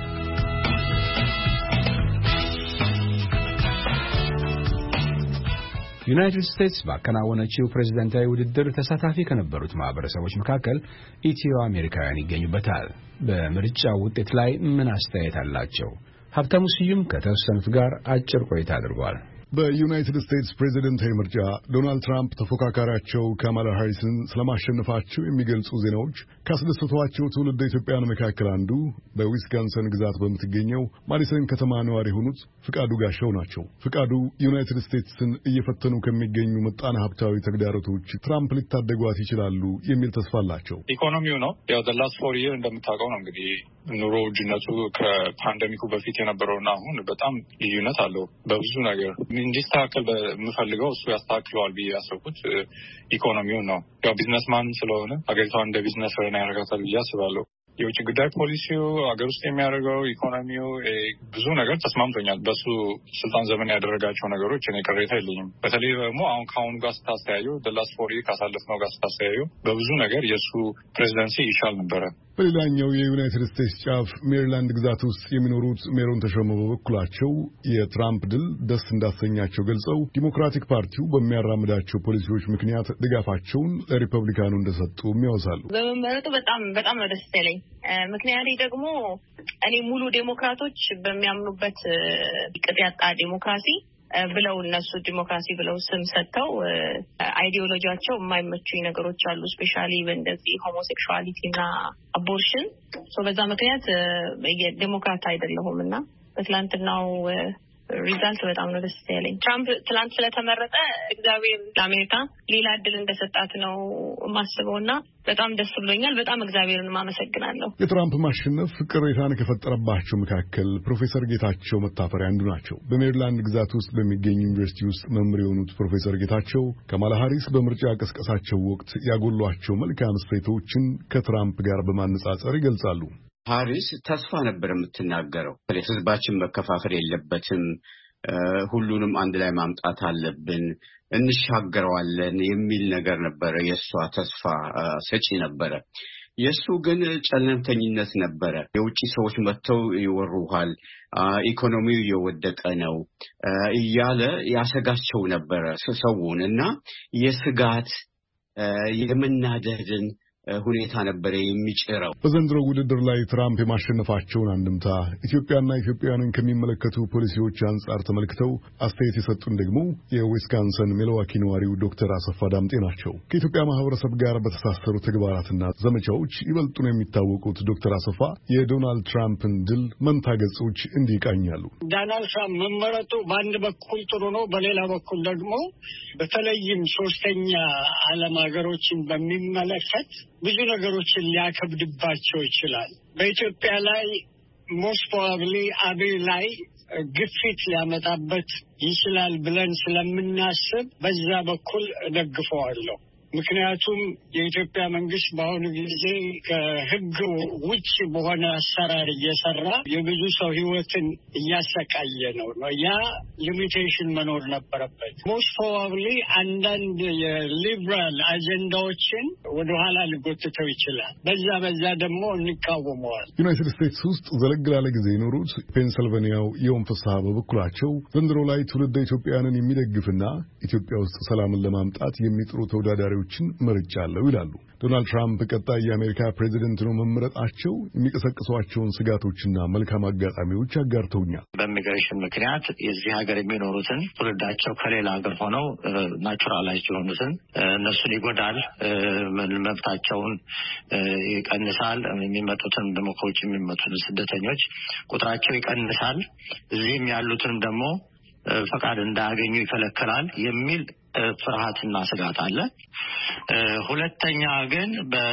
ዩናይትድ ስቴትስ ባከናወነችው ፕሬዝዳንታዊ ውድድር ተሳታፊ ከነበሩት ማህበረሰቦች መካከል ኢትዮ አሜሪካውያን ይገኙበታል በምርጫው ውጤት ላይ ምን አስተያየት አላቸው ሀብታሙ ስዩም ከተወሰኑት ጋር አጭር ቆይታ አድርጓል በዩናይትድ ስቴትስ ፕሬዚደንታዊ ምርጫ ዶናልድ ትራምፕ ተፎካካሪያቸው ካማላ ሃሪስን ስለማሸነፋቸው የሚገልጹ ዜናዎች ካስደሰቷቸው ትውልደ ኢትዮጵያውያን መካከል አንዱ በዊስካንሰን ግዛት በምትገኘው ማዲሰን ከተማ ነዋሪ የሆኑት ፍቃዱ ጋሻው ናቸው። ፍቃዱ ዩናይትድ ስቴትስን እየፈተኑ ከሚገኙ ምጣኔ ሀብታዊ ተግዳሮቶች ትራምፕ ሊታደጓት ይችላሉ የሚል ተስፋ አላቸው። ኢኮኖሚው ነው ያው the last 4 years እንደምታውቀው ነው እንግዲህ ኑሮ ውድነቱ ከፓንደሚኩ በፊት የነበረውና አሁን በጣም ልዩነት አለው በብዙ ነገር እንዲስተካከል በምፈልገው እሱ ያስተካክለዋል ብዬ ያሰብኩት ኢኮኖሚውን ነው። ያው ቢዝነስማን ስለሆነ ሀገሪቷን እንደ ቢዝነስ ረና ያደርጋታል ብዬ አስባለሁ። የውጭ ጉዳይ ፖሊሲው ሀገር ውስጥ የሚያደርገው ኢኮኖሚው ብዙ ነገር ተስማምቶኛል። በሱ ስልጣን ዘመን ያደረጋቸው ነገሮች እኔ ቅሬታ የለኝም። በተለይ ደግሞ አሁን ከአሁኑ ጋር ስታስተያየው ደላስ ፎሪ ካሳለፍነው ጋር ስታስተያየው በብዙ ነገር የእሱ ፕሬዚደንሲ ይሻል ነበረ። በሌላኛው የዩናይትድ ስቴትስ ጫፍ ሜሪላንድ ግዛት ውስጥ የሚኖሩት ሜሮን ተሾመ በበኩላቸው የትራምፕ ድል ደስ እንዳሰኛቸው ገልጸው ዲሞክራቲክ ፓርቲው በሚያራምዳቸው ፖሊሲዎች ምክንያት ድጋፋቸውን ለሪፐብሊካኑ እንደሰጡ ያወሳሉ። በመመረጡ በጣም ነው ደስ ያለኝ። ምክንያቱ ደግሞ እኔ ሙሉ ዴሞክራቶች በሚያምኑበት ቅጥ ያጣ ዴሞክራሲ ብለው እነሱ ዲሞክራሲ ብለው ስም ሰጥተው አይዲዮሎጂያቸው የማይመቹኝ ነገሮች አሉ ስፔሻሊ በእንደዚህ ሆሞሴክሹዋሊቲ እና አቦርሽን በዛ ምክንያት የዴሞክራት አይደለሁምና በትላንትናው ሪዛልት በጣም ነው ደስ ያለኝ። ትራምፕ ትላንት ስለተመረጠ እግዚአብሔር ለአሜሪካ ሌላ እድል እንደሰጣት ነው ማስበውና በጣም ደስ ብሎኛል። በጣም እግዚአብሔርን ማመሰግናለሁ። የትራምፕ ማሸነፍ ቅሬታን ከፈጠረባቸው መካከል ፕሮፌሰር ጌታቸው መታፈሪያ አንዱ ናቸው። በሜሪላንድ ግዛት ውስጥ በሚገኝ ዩኒቨርሲቲ ውስጥ መምህር የሆኑት ፕሮፌሰር ጌታቸው ካማላ ሃሪስ በምርጫ ቀስቀሳቸው ወቅት ያጎሏቸው መልካም እሴቶችን ከትራምፕ ጋር በማነጻጸር ይገልጻሉ። ሃሪስ ተስፋ ነበር የምትናገረው። ህዝባችን መከፋፈል የለበትም፣ ሁሉንም አንድ ላይ ማምጣት አለብን፣ እንሻገረዋለን የሚል ነገር ነበረ። የሷ ተስፋ ሰጪ ነበረ። የሱ ግን ጨለምተኝነት ነበረ። የውጭ ሰዎች መጥተው ይወሩሃል፣ ኢኮኖሚው እየወደቀ ነው እያለ ያሰጋቸው ነበረ ሰውን እና የስጋት የመናደድን ሁኔታ ነበር የሚጭረው። በዘንድሮ ውድድር ላይ ትራምፕ የማሸነፋቸውን አንድምታ ኢትዮጵያና ኢትዮጵያውያንን ከሚመለከቱ ፖሊሲዎች አንጻር ተመልክተው አስተያየት የሰጡን ደግሞ የዊስካንሰን ሚልዋኪ ነዋሪው ዶክተር አሰፋ ዳምጤ ናቸው። ከኢትዮጵያ ማህበረሰብ ጋር በተሳሰሩ ተግባራትና ዘመቻዎች ይበልጡን የሚታወቁት ዶክተር አሰፋ የዶናልድ ትራምፕን ድል መንታ ገጾች እንዲህ ይቃኛሉ። ዶናልድ ትራምፕ መመረጡ በአንድ በኩል ጥሩ ነው፣ በሌላ በኩል ደግሞ በተለይም ሶስተኛ ዓለም ሀገሮችን በሚመለከት ብዙ ነገሮችን ሊያከብድባቸው ይችላል። በኢትዮጵያ ላይ ሞስት ፕሮባብሊ አብይ ላይ ግፊት ሊያመጣበት ይችላል ብለን ስለምናስብ በዛ በኩል ደግፈዋለሁ። ምክንያቱም የኢትዮጵያ መንግስት በአሁኑ ጊዜ ከህግ ውጭ በሆነ አሰራር እየሰራ የብዙ ሰው ህይወትን እያሰቃየ ነው። ያ ሊሚቴሽን መኖር ነበረበት። ሞስት ፕሮባብሊ አንዳንድ የሊበራል አጀንዳዎችን ወደኋላ ሊጎትተው ይችላል። በዛ ደግሞ እንቃወመዋል። ዩናይትድ ስቴትስ ውስጥ ዘለግ ላለ ጊዜ የኖሩት ፔንሰልቬኒያው ዮን ፍስሐ በበኩላቸው ዘንድሮ ላይ ትውልደ ኢትዮጵያውያንን የሚደግፍና ኢትዮጵያ ውስጥ ሰላምን ለማምጣት የሚጥሩ ተወዳዳሪ መርጫለሁ ይላሉ። ዶናልድ ትራምፕ ቀጣይ የአሜሪካ ፕሬዚደንት ነው መመረጣቸው የሚቀሰቅሷቸውን ስጋቶችና መልካም አጋጣሚዎች አጋርተውኛል። በኢሚግሬሽን ምክንያት የዚህ ሀገር የሚኖሩትን ትውልዳቸው ከሌላ ሀገር ሆነው ናቹራላይዝ የሆኑትን እነሱን ይጎዳል፣ መብታቸውን ይቀንሳል። የሚመጡትን ደግሞ ከውጭ የሚመጡትን ስደተኞች ቁጥራቸው ይቀንሳል። እዚህም ያሉትንም ደግሞ ፈቃድ እንዳያገኙ ይከለከላል የሚል ፍርሃትና ስጋት አለ። ሁለተኛ ግን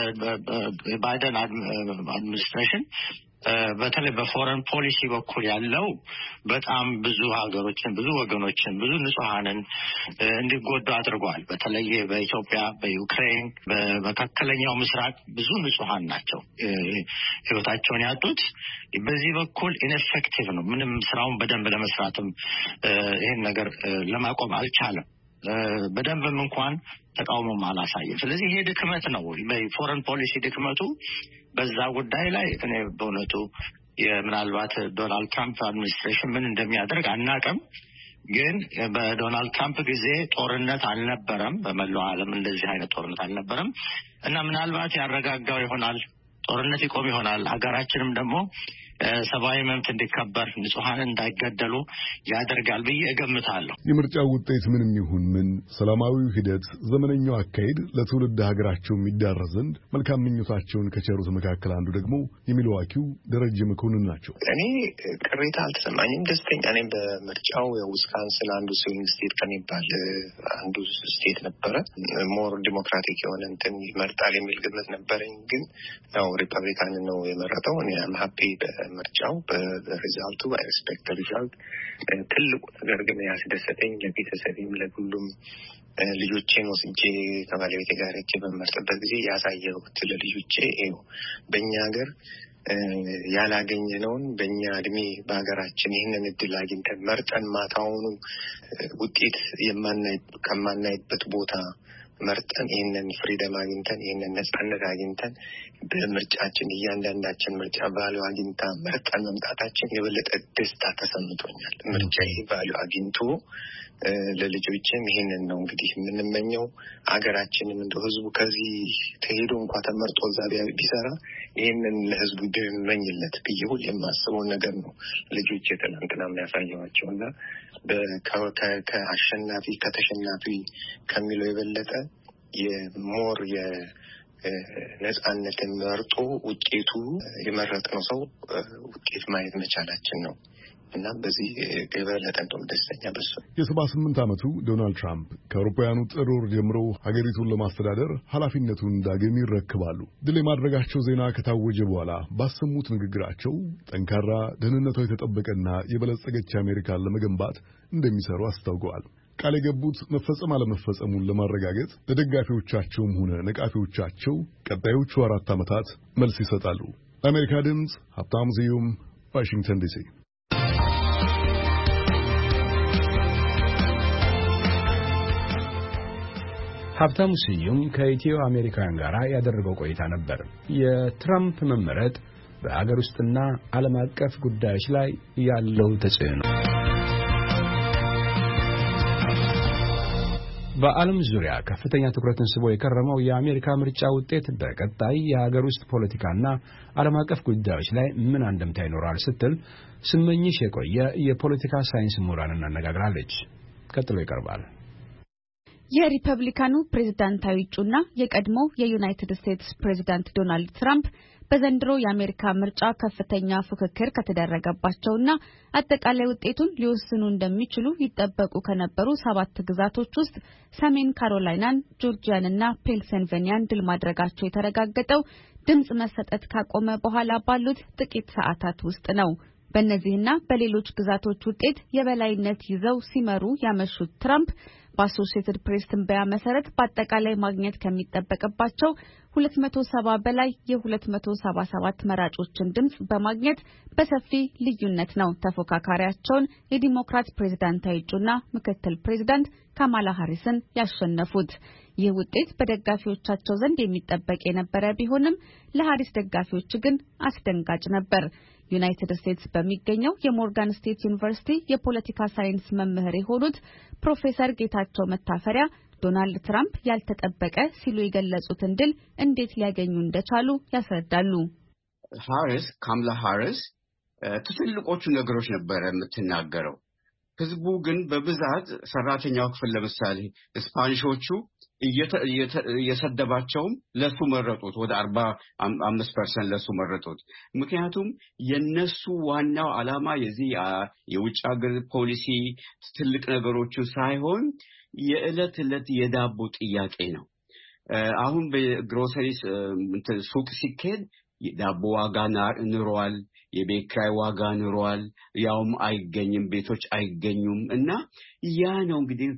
በባይደን አድሚኒስትሬሽን በተለይ በፎረን ፖሊሲ በኩል ያለው በጣም ብዙ ሀገሮችን፣ ብዙ ወገኖችን፣ ብዙ ንጹሃንን እንዲጎዱ አድርጓል። በተለይ በኢትዮጵያ፣ በዩክሬን፣ በመካከለኛው ምስራቅ ብዙ ንጹሃን ናቸው ህይወታቸውን ያጡት። በዚህ በኩል ኢንኤፌክቲቭ ነው። ምንም ስራውን በደንብ ለመስራትም ይህን ነገር ለማቆም አልቻለም። በደንብም እንኳን ተቃውሞም አላሳየም። ስለዚህ ይሄ ድክመት ነው። በፎረን ፖሊሲ ድክመቱ በዛ ጉዳይ ላይ እኔ በእውነቱ ምናልባት ዶናልድ ትራምፕ አድሚኒስትሬሽን ምን እንደሚያደርግ አናውቅም። ግን በዶናልድ ትራምፕ ጊዜ ጦርነት አልነበረም። በመላው ዓለም እንደዚህ አይነት ጦርነት አልነበረም እና ምናልባት ያረጋጋው ይሆናል፣ ጦርነት ይቆም ይሆናል። ሀገራችንም ደግሞ ሰብአዊ መብት እንዲከበር፣ ንጹሃን እንዳይገደሉ ያደርጋል ብዬ እገምታለሁ። የምርጫው ውጤት ምንም ይሁን ምን ሰላማዊው ሂደት፣ ዘመነኛው አካሄድ ለትውልድ ሀገራቸው የሚዳረስ ዘንድ መልካም ምኞታቸውን ከቸሩት መካከል አንዱ ደግሞ የሚልዋኪው ደረጀ መኮንን ናቸው። እኔ ቅሬታ አልተሰማኝም፣ ደስተኛ ነኝ በምርጫው። የዊስካንስን አንዱ ስዊንግ ስቴት ከሚባል አንዱ ስቴት ነበረ። ሞር ዲሞክራቲክ የሆነ እንትን ይመርጣል የሚል ግምት ነበረኝ። ግን ያው ሪፐብሊካን ነው የመረጠው። እኔ አም ሃፒ ምርጫው በሪዛልቱ በኤክስፔክት ሪዛልት። ትልቁ ነገር ግን ያስደሰተኝ ለቤተሰቤም ለሁሉም ልጆቼን ወስጄ ከባለቤቴ ጋር ሄጄ በመርጥበት ጊዜ ያሳየሁት ለልጆቼ ይኸው በእኛ ሀገር ያላገኘነውን በእኛ እድሜ በሀገራችን ይህንን እድል አግኝተን መርጠን ማታውኑ ውጤት ከማናይበት ቦታ መርጠን ይህንን ፍሪደም አግኝተን ይህንን ነጻነት አግኝተን በምርጫችን እያንዳንዳችን ምርጫ ቫልዩ አግኝታ መርጠን መምጣታችን የበለጠ ደስታ ተሰምቶኛል። ምርጫ ቫልዩ አግኝቶ ለልጆችም ይሄንን ነው እንግዲህ የምንመኘው። ሀገራችንም እንደው ህዝቡ ከዚህ ተሄዶ እንኳን ተመርጦ እዛ ቢሰራ ይሄንን ለህዝቡ እንደሚመኝለት ብዬ ሁሌ የማስበው ነገር ነው። ልጆች ትናንትና ያሳየኋቸው እና ከአሸናፊ ከተሸናፊ ከሚለው የበለጠ የሞር ነጻነትን መርጦ ውጤቱ የመረጥነው ሰው ውጤት ማየት መቻላችን ነው እና በዚህ የበለጠ ደስተኛ በሱ። የ78 ዓመቱ ዶናልድ ትራምፕ ከአውሮፓውያኑ ጥር ወር ጀምሮ ሀገሪቱን ለማስተዳደር ኃላፊነቱን ዳግም ይረክባሉ። ድል የማድረጋቸው ዜና ከታወጀ በኋላ ባሰሙት ንግግራቸው ጠንካራ፣ ደህንነቷ የተጠበቀና የበለጸገች አሜሪካን ለመገንባት እንደሚሰሩ አስታውቀዋል። ቃል የገቡት መፈጸም አለመፈጸሙን ለማረጋገጥ ለደጋፊዎቻቸውም ሆነ ነቃፊዎቻቸው ቀጣዮቹ 4 ዓመታት መልስ ይሰጣሉ። ለአሜሪካ ድምፅ ሀብታሙ ስዩም ዋሽንግተን ዲሲ። ሀብታሙ ስዩም ከኢትዮ አሜሪካውያን ጋር ያደረገው ቆይታ ነበር። የትራምፕ መመረጥ በአገር ውስጥና ዓለም አቀፍ ጉዳዮች ላይ ያለው ተጽዕኖ። በዓለም ዙሪያ ከፍተኛ ትኩረትን ስቦ የከረመው የአሜሪካ ምርጫ ውጤት በቀጣይ የሀገር ውስጥ ፖለቲካና ዓለም አቀፍ ጉዳዮች ላይ ምን አንድምታ ይኖራል ስትል ስመኝሽ የቆየ የፖለቲካ ሳይንስ ምሁራንን አነጋግራለች። ቀጥሎ ይቀርባል። የሪፐብሊካኑ ፕሬዝዳንታዊ እጩና የቀድሞው የዩናይትድ ስቴትስ ፕሬዝዳንት ዶናልድ ትራምፕ በዘንድሮ የአሜሪካ ምርጫ ከፍተኛ ፉክክር ከተደረገባቸውና አጠቃላይ ውጤቱን ሊወስኑ እንደሚችሉ ይጠበቁ ከነበሩ 7 ግዛቶች ውስጥ ሰሜን ካሮላይናን፣ ጆርጂያንና ፔንሲልቬኒያን ድል ማድረጋቸው የተረጋገጠው ድምጽ መሰጠት ካቆመ በኋላ ባሉት ጥቂት ሰዓታት ውስጥ ነው። በእነዚህና በሌሎች ግዛቶች ውጤት የበላይነት ይዘው ሲመሩ ያመሹት ትራምፕ በአሶሺየትድ ፕሬስ ትንበያ መሰረት በአጠቃላይ ማግኘት ከሚጠበቅባቸው 270 በላይ የ277 መራጮችን ድምጽ በማግኘት በሰፊ ልዩነት ነው ተፎካካሪያቸውን የዲሞክራት ፕሬዝዳንታዊ እጩና ምክትል ፕሬዝዳንት ካማላ ሃሪስን ያሸነፉት። ይህ ውጤት በደጋፊዎቻቸው ዘንድ የሚጠበቅ የነበረ ቢሆንም ለሃሪስ ደጋፊዎች ግን አስደንጋጭ ነበር። ዩናይትድ ስቴትስ በሚገኘው የሞርጋን ስቴት ዩኒቨርሲቲ የፖለቲካ ሳይንስ መምህር የሆኑት ፕሮፌሰር ጌታቸው መታፈሪያ ዶናልድ ትራምፕ ያልተጠበቀ ሲሉ የገለጹትን ድል እንዴት ሊያገኙ እንደቻሉ ያስረዳሉ። ካማላ ሃሪስ ትልልቆቹ ነገሮች ነበር የምትናገረው። ህዝቡ ግን በብዛት ሰራተኛው ክፍል ለምሳሌ ስፓኒሾቹ እየሰደባቸውም ለሱ መረጡት። ወደ 45% ለሱ መረጡት። ምክንያቱም የነሱ ዋናው ዓላማ የዚህ የውጭ ሀገር ፖሊሲ ትልቅ ነገሮቹ ሳይሆን የዕለት የዳቦ ጥያቄ ነው። አሁን በግሮሰሪ ሱቅ ሲኬድ የዳቦ ዋጋ ንሯል፣ የቤት ኪራይ ዋጋ ንሯል፣ ያውም አይገኝም፣ ቤቶች አይገኙም። እና ያ ነው እንግዲህ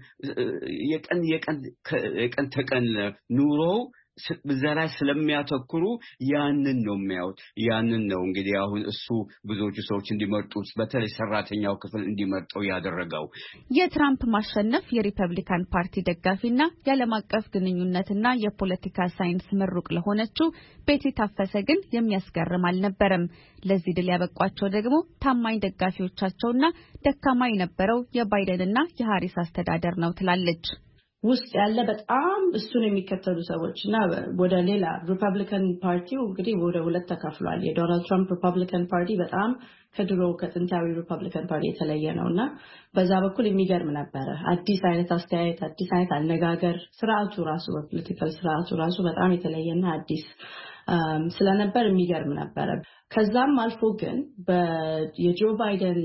የቀን ተቀን ኑሮ በዛ ላይ ስለሚያተኩሩ ያንን ነው የሚያዩት። ያንን ነው እንግዲህ አሁን እሱ ብዙዎቹ ሰዎች እንዲመርጡት በተለይ ሰራተኛው ክፍል እንዲመርጠው ያደረገው። የትራምፕ ማሸነፍ የሪፐብሊካን ፓርቲ ደጋፊና የዓለም አቀፍ ግንኙነትና የፖለቲካ ሳይንስ ምሩቅ ለሆነችው ቤቲ ታፈሰ ግን የሚያስገርም አልነበረም። ለዚህ ድል ያበቋቸው ደግሞ ታማኝ ደጋፊዎቻቸውና ደካማ የነበረው የባይደንና የሃሪስ አስተዳደር ነው ትላለች። ውስጥ ያለ በጣም እሱን የሚከተሉ ሰዎች እና ወደ ሌላ ሪፐብሊካን ፓርቲው እንግዲህ ወደ ሁለት ተከፍሏል። የዶናልድ ትራምፕ ሪፐብሊካን ፓርቲ በጣም ከድሮ ከጥንታዊ ሪፐብሊካን ፓርቲ የተለየ ነውና በዛ በኩል የሚገርም ነበረ። አዲስ አይነት አስተያየት፣ አዲስ አይነት አነጋገር፣ ስርዓቱ ራሱ በፖለቲካል ስርዓቱ ራሱ በጣም የተለየና አዲስ ስለነበር የሚገርም ነበረ። ከዛም አልፎ ግን የጆ ባይደን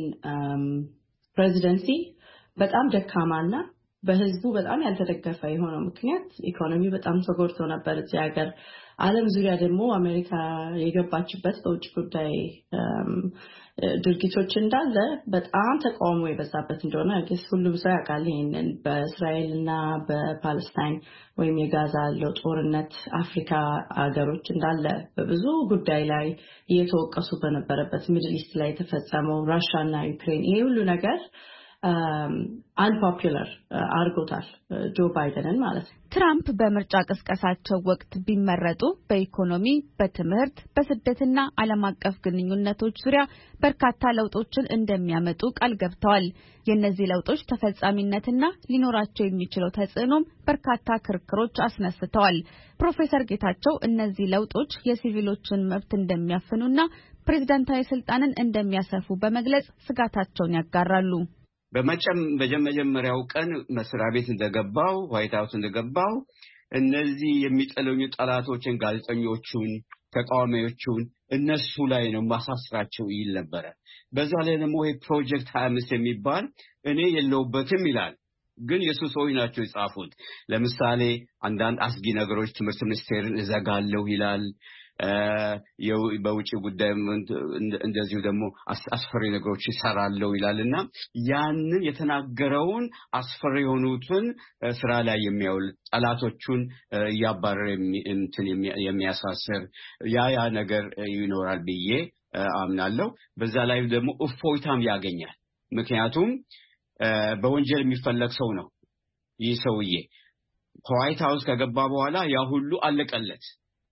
ፕሬዚደንሲ በጣም ደካማና በህዝቡ በጣም ያልተደገፈ የሆነው ምክንያት ኢኮኖሚ በጣም ተጎድቶ ነበር እዚህ ሀገር። ዓለም ዙሪያ ደግሞ አሜሪካ የገባችበት በውጭ ጉዳይ ድርጊቶች እንዳለ በጣም ተቃውሞ የበዛበት እንደሆነ አገስ ሁሉም ሰው ያውቃል። ይሄንን በእስራኤልና በፓለስታይን ወይም የጋዛ ያለው ጦርነት አፍሪካ ሀገሮች እንዳለ በብዙ ጉዳይ ላይ እየተወቀሱ በነበረበት ሚድል ኢስት ላይ የተፈጸመው ራሻና ዩክሬን ይሄ ሁሉ ነገር unpopular አርጎታል ጆ ባይደንን ማለት ነው። ትራምፕ በምርጫ ቅስቀሳቸው ወቅት ቢመረጡ በኢኮኖሚ፣ በትምህርት፣ በስደትና ዓለም አቀፍ ግንኙነቶች ዙሪያ በርካታ ለውጦችን እንደሚያመጡ ቃል ገብተዋል። የእነዚህ ለውጦች ተፈጻሚነትና ሊኖራቸው የሚችለው ተጽዕኖም በርካታ ክርክሮች አስነስተዋል። ፕሮፌሰር ጌታቸው እነዚህ ለውጦች የሲቪሎችን መብት እንደሚያፍኑና ፕሬዝዳንታዊ ስልጣንን እንደሚያሰፉ በመግለጽ ስጋታቸውን ያጋራሉ። በመጀመሪያው ቀን መስሪያ ቤት እንደገባው ዋይት ሃውስ እንደገባው እነዚህ የሚጠሉኝ ጠላቶችን ጋዜጠኞቹን፣ ተቃዋሚዎቹን እነሱ ላይ ነው ማሳስራቸው ይል ነበር። በዛ ላይ ደግሞ ይሄ ፕሮጀክት 25 የሚባል እኔ የለውበትም ይላል። ግን የሱ ሰዎች ናቸው የጻፉት። ለምሳሌ አንዳንድ አስጊ ነገሮች ትምህርት ሚኒስቴርን እዘጋለሁ ይላል። በውጭ ጉዳይ እንደዚሁ ደግሞ አስፈሪ ነገሮች ይሰራለው ይላልና ያንን የተናገረውን አስፈሪ የሆኑትን ስራ ላይ የሚያውል ጠላቶቹን ያባረረ የሚያሳስር ያ ነገር ይኖራል ብዬ አምናለሁ። በዛ ላይ ደግሞ እፎይታም ያገኛል። ምክንያቱም በወንጀል የሚፈለግ ሰው ነው ይህ ሰውዬ። ዋይት ሃውስ ከገባ በኋላ ያ ሁሉ አለቀለት።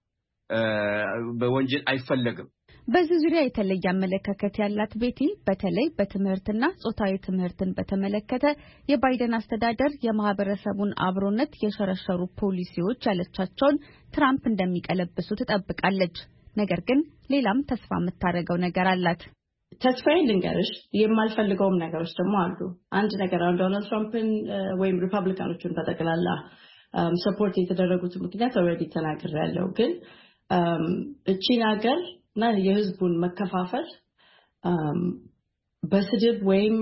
በወንጀል አይፈለግም። በዚህ ዙሪያ የተለየ አመለካከት ያላት ቤቲ በተለይ በትምህርትና ጾታዊ ትምህርትን በተመለከተ የባይደን አስተዳደር የማህበረሰቡን አብሮነት የሸረሸሩ ፖሊሲዎች ያለቻቸውን ትራምፕ እንደሚቀለብሱ ትጠብቃለች። ነገር ግን ሌላም ተስፋ የምታደርገው ነገር አላት። ተስፋዬን ልንገርሽ፣ የማልፈልገውም ነገሮች ደግሞ አሉ። አንድ ነገር ዶናልድ ትራምፕን ወይም ሪፐብሊካኖቹን በጠቅላላ ሰፖርት የተደረጉት ምክንያት ኦልሬዲ ተናግሬያለሁ። ግን እቺን ሀገር እና የህዝቡን መከፋፈል በስድብ ወይም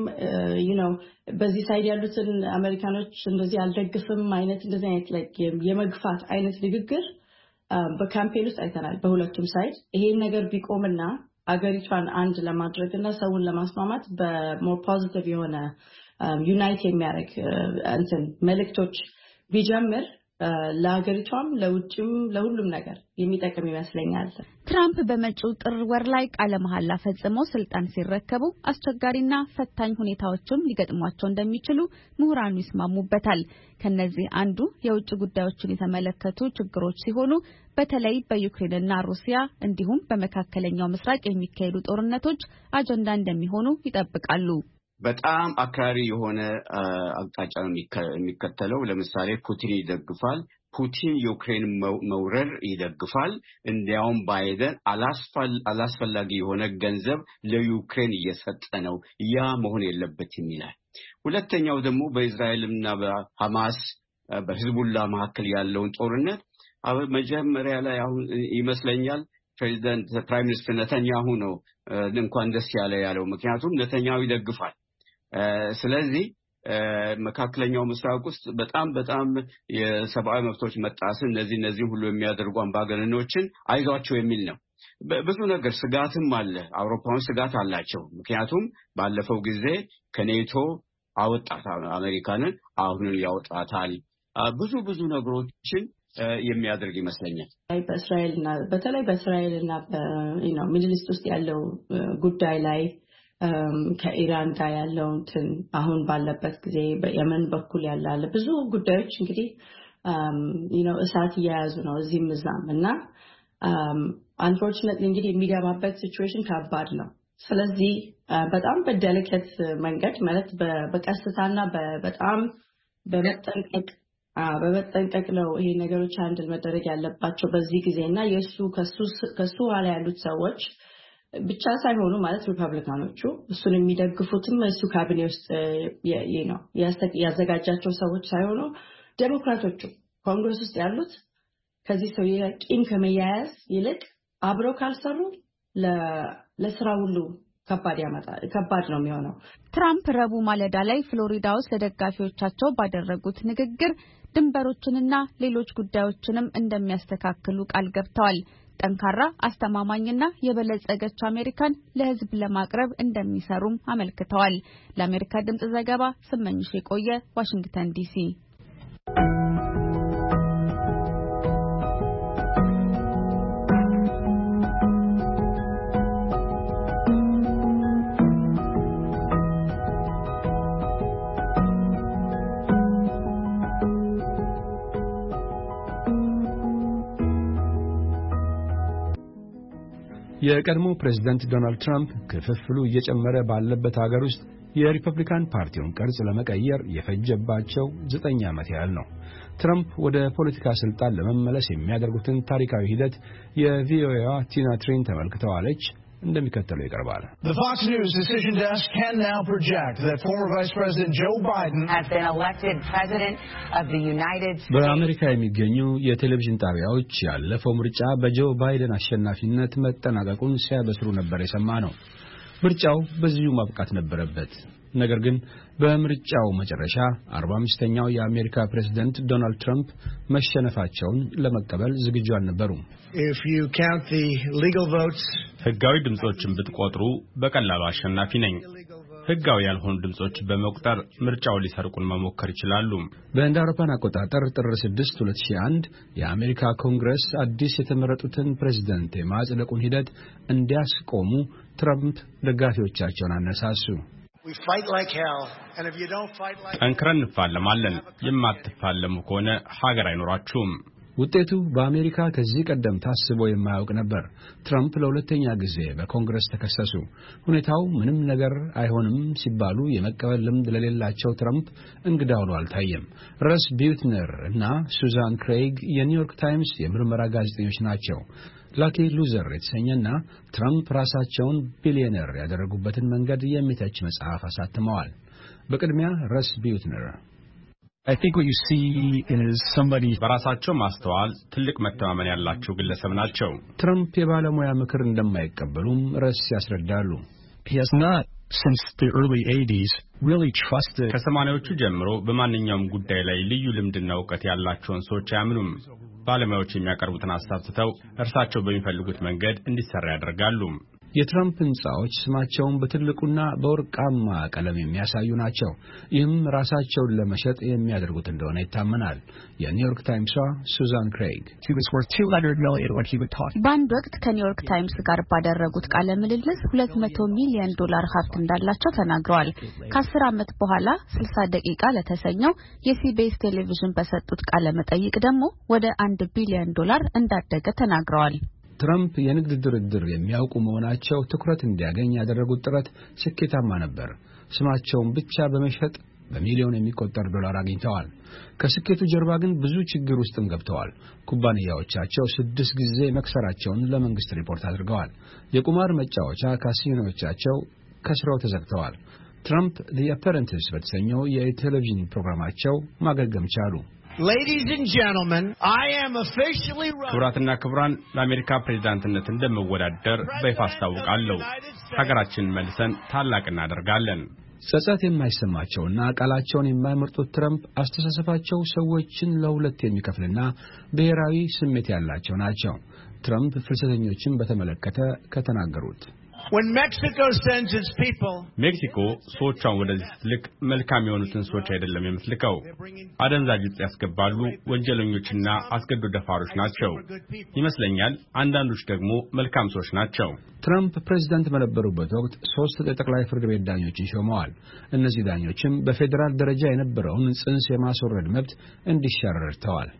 በዚህ ሳይድ ያሉትን አሜሪካኖች እንደዚህ አልደግፍም አይነት እንደዚህ አይነት የመግፋት አይነት ንግግር በካምፔን ውስጥ አይተናል በሁለቱም ሳይድ። ይሄን ነገር ቢቆምና አገሪቷን አንድ ለማድረግና ሰውን ለማስማማት በሞር ፖዚቲቭ የሆነ ዩናይት የሚያደርግ መልእክቶች ቢጀምር ለሀገሪቷም ለውጭም ለሁሉም ነገር የሚጠቅም ይመስለኛል። ትራምፕ በመጪው ጥር ወር ላይ ቃለ መሐላ ፈጽመው ስልጣን ሲረከቡ አስቸጋሪና ፈታኝ ሁኔታዎችም ሊገጥሟቸው እንደሚችሉ ምሁራኑ ይስማሙበታል። ከነዚህ አንዱ የውጭ ጉዳዮችን የተመለከቱ ችግሮች ሲሆኑ በተለይ በዩክሬንና ሩሲያ እንዲሁም በመካከለኛው ምስራቅ የሚካሄዱ ጦርነቶች አጀንዳ እንደሚሆኑ ይጠብቃሉ። በጣም አክራሪ የሆነ አቅጣጫ የሚከተለው ለምሳሌ ፑቲን ይደግፋል። ፑቲን ዩክሬን መውረር ይደግፋል። እንዲያውም ባይደን አላስፈላጊ የሆነ ገንዘብ ለዩክሬን እየሰጠ ነው፣ ያ መሆን የለበትም ይላል። ሁለተኛው ደግሞ በእስራኤልና በሐማስ በሂዝቡላ መካከል ያለውን ጦርነት መጀመሪያ ላይ አሁን ይመስለኛል ፕራይም ሚኒስትር ነተንያሁ ነው እንኳን ደስ ያለው፣ ምክንያቱም ነተንያሁ ይደግፋል። ስለዚህ መካከለኛው ምስራቅ ውስጥ በጣም የሰብአዊ መብቶች መጣስ እነዚህ ሁሉ የሚያደርጉ አምባገነኖችን አይዟቸው የሚል ነው። ብዙ ነገር ስጋትም አለ። አውሮፓውያን ስጋት አላቸው። ምክንያቱም ባለፈው ጊዜ ከኔቶ አወጣት አሜሪካንን፣ አሁን ያወጣታል። ብዙ ነገሮችን የሚያደርግ ይመስለኛል። በእስራኤልና በተለይ በእስራኤልና ሚድል ኢስት ውስጥ ያለው ጉዳይ ላይ ከኢራን ጋር ያለው አሁን ባለበት ጊዜ በየመን በኩል ያለ ብዙ ጉዳዮች እንግዲህ እሳት እየያዙ ነው እዚህም እዛም እና አንፎርቹኔትሊ እንግዲህ የሚገባበት ሲቹዌሽን ከባድ ነው። ስለዚህ በጣም በዴሊኬት መንገድ ማለት በቀስታና በጣም በመጠንቀቅ ነው ይሄ ነገሮች አንድል መደረግ ያለባቸው በዚህ ጊዜና ከሱ ኋላ ያሉት ሰዎች ብቻ ሳይሆኑ ማለት ሪፐብሊካኖቹ እሱን የሚደግፉትም እሱ ካቢኔ ውስጥ ያዘጋጃቸው ሰዎች ሳይሆኑ ዴሞክራቶቹ ኮንግረስ ውስጥ ያሉት ከዚህ ሰው ቂም ከመያያዝ ይልቅ አብረው ካልሰሩ ለስራ ሁሉ ከባድ ነው የሚሆነው። ትራምፕ ረቡዕ ማለዳ ላይ ፍሎሪዳ ውስጥ ለደጋፊዎቻቸው ባደረጉት ንግግር ድንበሮችንና ሌሎች ጉዳዮችንም እንደሚያስተካክሉ ቃል ገብተዋል። ጠንካራ አስተማማኝና የበለጸገች አሜሪካን ለሕዝብ ለማቅረብ እንደሚሰሩም አመልክተዋል። ለአሜሪካ ድምጽ ዘገባ ስመኝሽ የቆየ ዋሽንግተን ዲሲ። የቀድሞ ፕሬዝዳንት ዶናልድ ትራምፕ ክፍፍሉ እየጨመረ ባለበት ሀገር ውስጥ የሪፐብሊካን ፓርቲውን ቅርጽ ለመቀየር የፈጀባቸው 9 ዓመት ያህል ነው። ትራምፕ ወደ ፖለቲካ ስልጣን ለመመለስ የሚያደርጉትን ታሪካዊ ሂደት የቪኦኤዋ ቲና ትሬን ተመልክተዋለች። እንደሚከተለው ይቀርባል። The Fox News decision desk can now project that former Vice President Joe Biden has been elected president of the United States. በአሜሪካ የሚገኙ የቴሌቪዥን ጣቢያዎች ያለፈው ምርጫ በጆ ባይደን አሸናፊነት መጠናቀቁን ሲያበስሩ ነበር የሰማነው። ምርጫው በዚሁ ማብቃት ነበረበት። ነገር ግን በምርጫው መጨረሻ 45ኛው የአሜሪካ ፕሬዝዳንት ዶናልድ ትራምፕ መሸነፋቸውን ለመቀበል ዝግጁ አልነበሩም። If you count the legal votes, ህጋዊ ድምጾችን ብትቆጥሩ በቀላሉ አሸናፊ ነኝ። ህጋዊ ያልሆኑ ድምጾች በመቁጠር ምርጫው ሊሰርቁን መሞከር ይችላሉ። በእንደ አውሮፓን አቆጣጠር ጥር 6 2001 የአሜሪካ ኮንግረስ አዲስ የተመረጡትን ፕሬዝዳንት የማጽደቁን ሂደት እንዲያስቆሙ ትራምፕ ደጋፊዎቻቸውን አነሳሱ። ጠንክረን እንፋለማለን። የማትፋለሙ ከሆነ ሀገር አይኖራችሁም። ውጤቱ በአሜሪካ ከዚህ ቀደም ታስቦ የማያውቅ ነበር። ትራምፕ ለሁለተኛ ጊዜ በኮንግረስ ተከሰሱ። ሁኔታው ምንም ነገር አይሆንም ሲባሉ የመቀበል ልምድ ለሌላቸው ትራምፕ እንግዳ ሆኖ አልታየም። ረስ ቢዩትነር እና ሱዛን ክሬይግ የኒውዮርክ ታይምስ የምርመራ ጋዜጠኞች ናቸው። ላኪ ሉዘር የተሰኘና ትራምፕ ራሳቸውን ቢሊዮነር ያደረጉበትን መንገድ የሚተች መጽሐፍ አሳትመዋል። በቅድሚያ ረስ ቢዩትነር I think what you see is somebody በራሳቸው ማስተዋል ትልቅ መተማመን ያላቸው ግለሰብ ናቸው። ትራምፕ የባለሙያ ምክር እንደማይቀበሉም ረስ ያስረዳሉ። He has not since the early 80s really trusted ከሰማንያዎቹ ጀምሮ በማንኛውም ጉዳይ ላይ ልዩ ልምድና ዕውቀት ያላቸውን ሰዎች አያምኑም። ባለሙያዎች የሚያቀርቡትን ሐሳብ ትተው እርሳቸው በሚፈልጉት መንገድ እንዲሰራ ያደርጋሉ። የትራምፕ ሕንጻዎች ስማቸውን በትልቁና በወርቃማ ቀለም የሚያሳዩ ናቸው። ይህም ራሳቸውን ለመሸጥ የሚያደርጉት እንደሆነ ይታመናል። የኒውዮርክ ታይምሷ ሱዛን ክሬይግ በአንድ ወቅት ከኒውዮርክ ታይምስ ጋር ባደረጉት ቃለ ምልልስ $200 ሚሊዮን ሀብት እንዳላቸው ተናግረዋል። ከ10 ዓመት በኋላ 60 ደቂቃ ለተሰኘው የሲቢኤስ ቴሌቪዥን በሰጡት ቃለ መጠይቅ ደግሞ ወደ $1 ቢሊዮን እንዳደገ ተናግረዋል። ትራምፕ የንግድ ድርድር የሚያውቁ መሆናቸው ትኩረት እንዲያገኝ ያደረጉት ጥረት ስኬታማ ነበር። ስማቸውን ብቻ በመሸጥ በሚሊዮን የሚቆጠር ዶላር አግኝተዋል። ከስኬቱ ጀርባ ግን ብዙ ችግር ውስጥም ገብተዋል። ኩባንያዎቻቸው 6 ጊዜ መክሰራቸውን ለመንግስት ሪፖርት አድርገዋል። የቁማር መጫወቻ ካሲኖዎቻቸው ከስረው ተዘግተዋል። ትራምፕ The Apprentice በተሰኘው የቴሌቪዥን ፕሮግራማቸው ማገገም ቻሉ። Ladies and gentlemen, I am officially running. ክቡራትና ክቡራን ለአሜሪካ ፕሬዝዳንትነት እንደምወዳደር በይፋ አስታውቃለሁ። ሀገራችንን መልሰን ታላቅ እናደርጋለን። ጸጸት የማይሰማቸውና ቃላቸውን የማይመርጡት ትራምፕ አስተሳሰባቸው ሰዎችን ለሁለት የሚከፍልና ብሔራዊ ስሜት ያላቸው ናቸው። ትራምፕ ፍልሰተኞችን በተመለከተ ከተናገሩት When Mexico sends its people, ሜክሲኮ ሰዎቿን ወደዚህ ስትልክ መልካም የሆኑትን ሰዎች አይደለም የምትልከው። አደንዛዥ ዕፅ ያስገባሉ፣ ወንጀለኞችና አስገዶ ደፋሮች ናቸው ይመስለኛል። አንዳንዶች ደግሞ መልካም ሰዎች ናቸው። ትራምፕ ፕሬዝዳንት በነበሩበት ወቅት 3 የጠቅላይ ፍርድ ቤት ዳኞችን ሾመዋል። እነዚህ ዳኞችም በፌዴራል ደረጃ የነበረውን ጽንስ የማስወረድ መብት እንዲሻር ረድተዋል።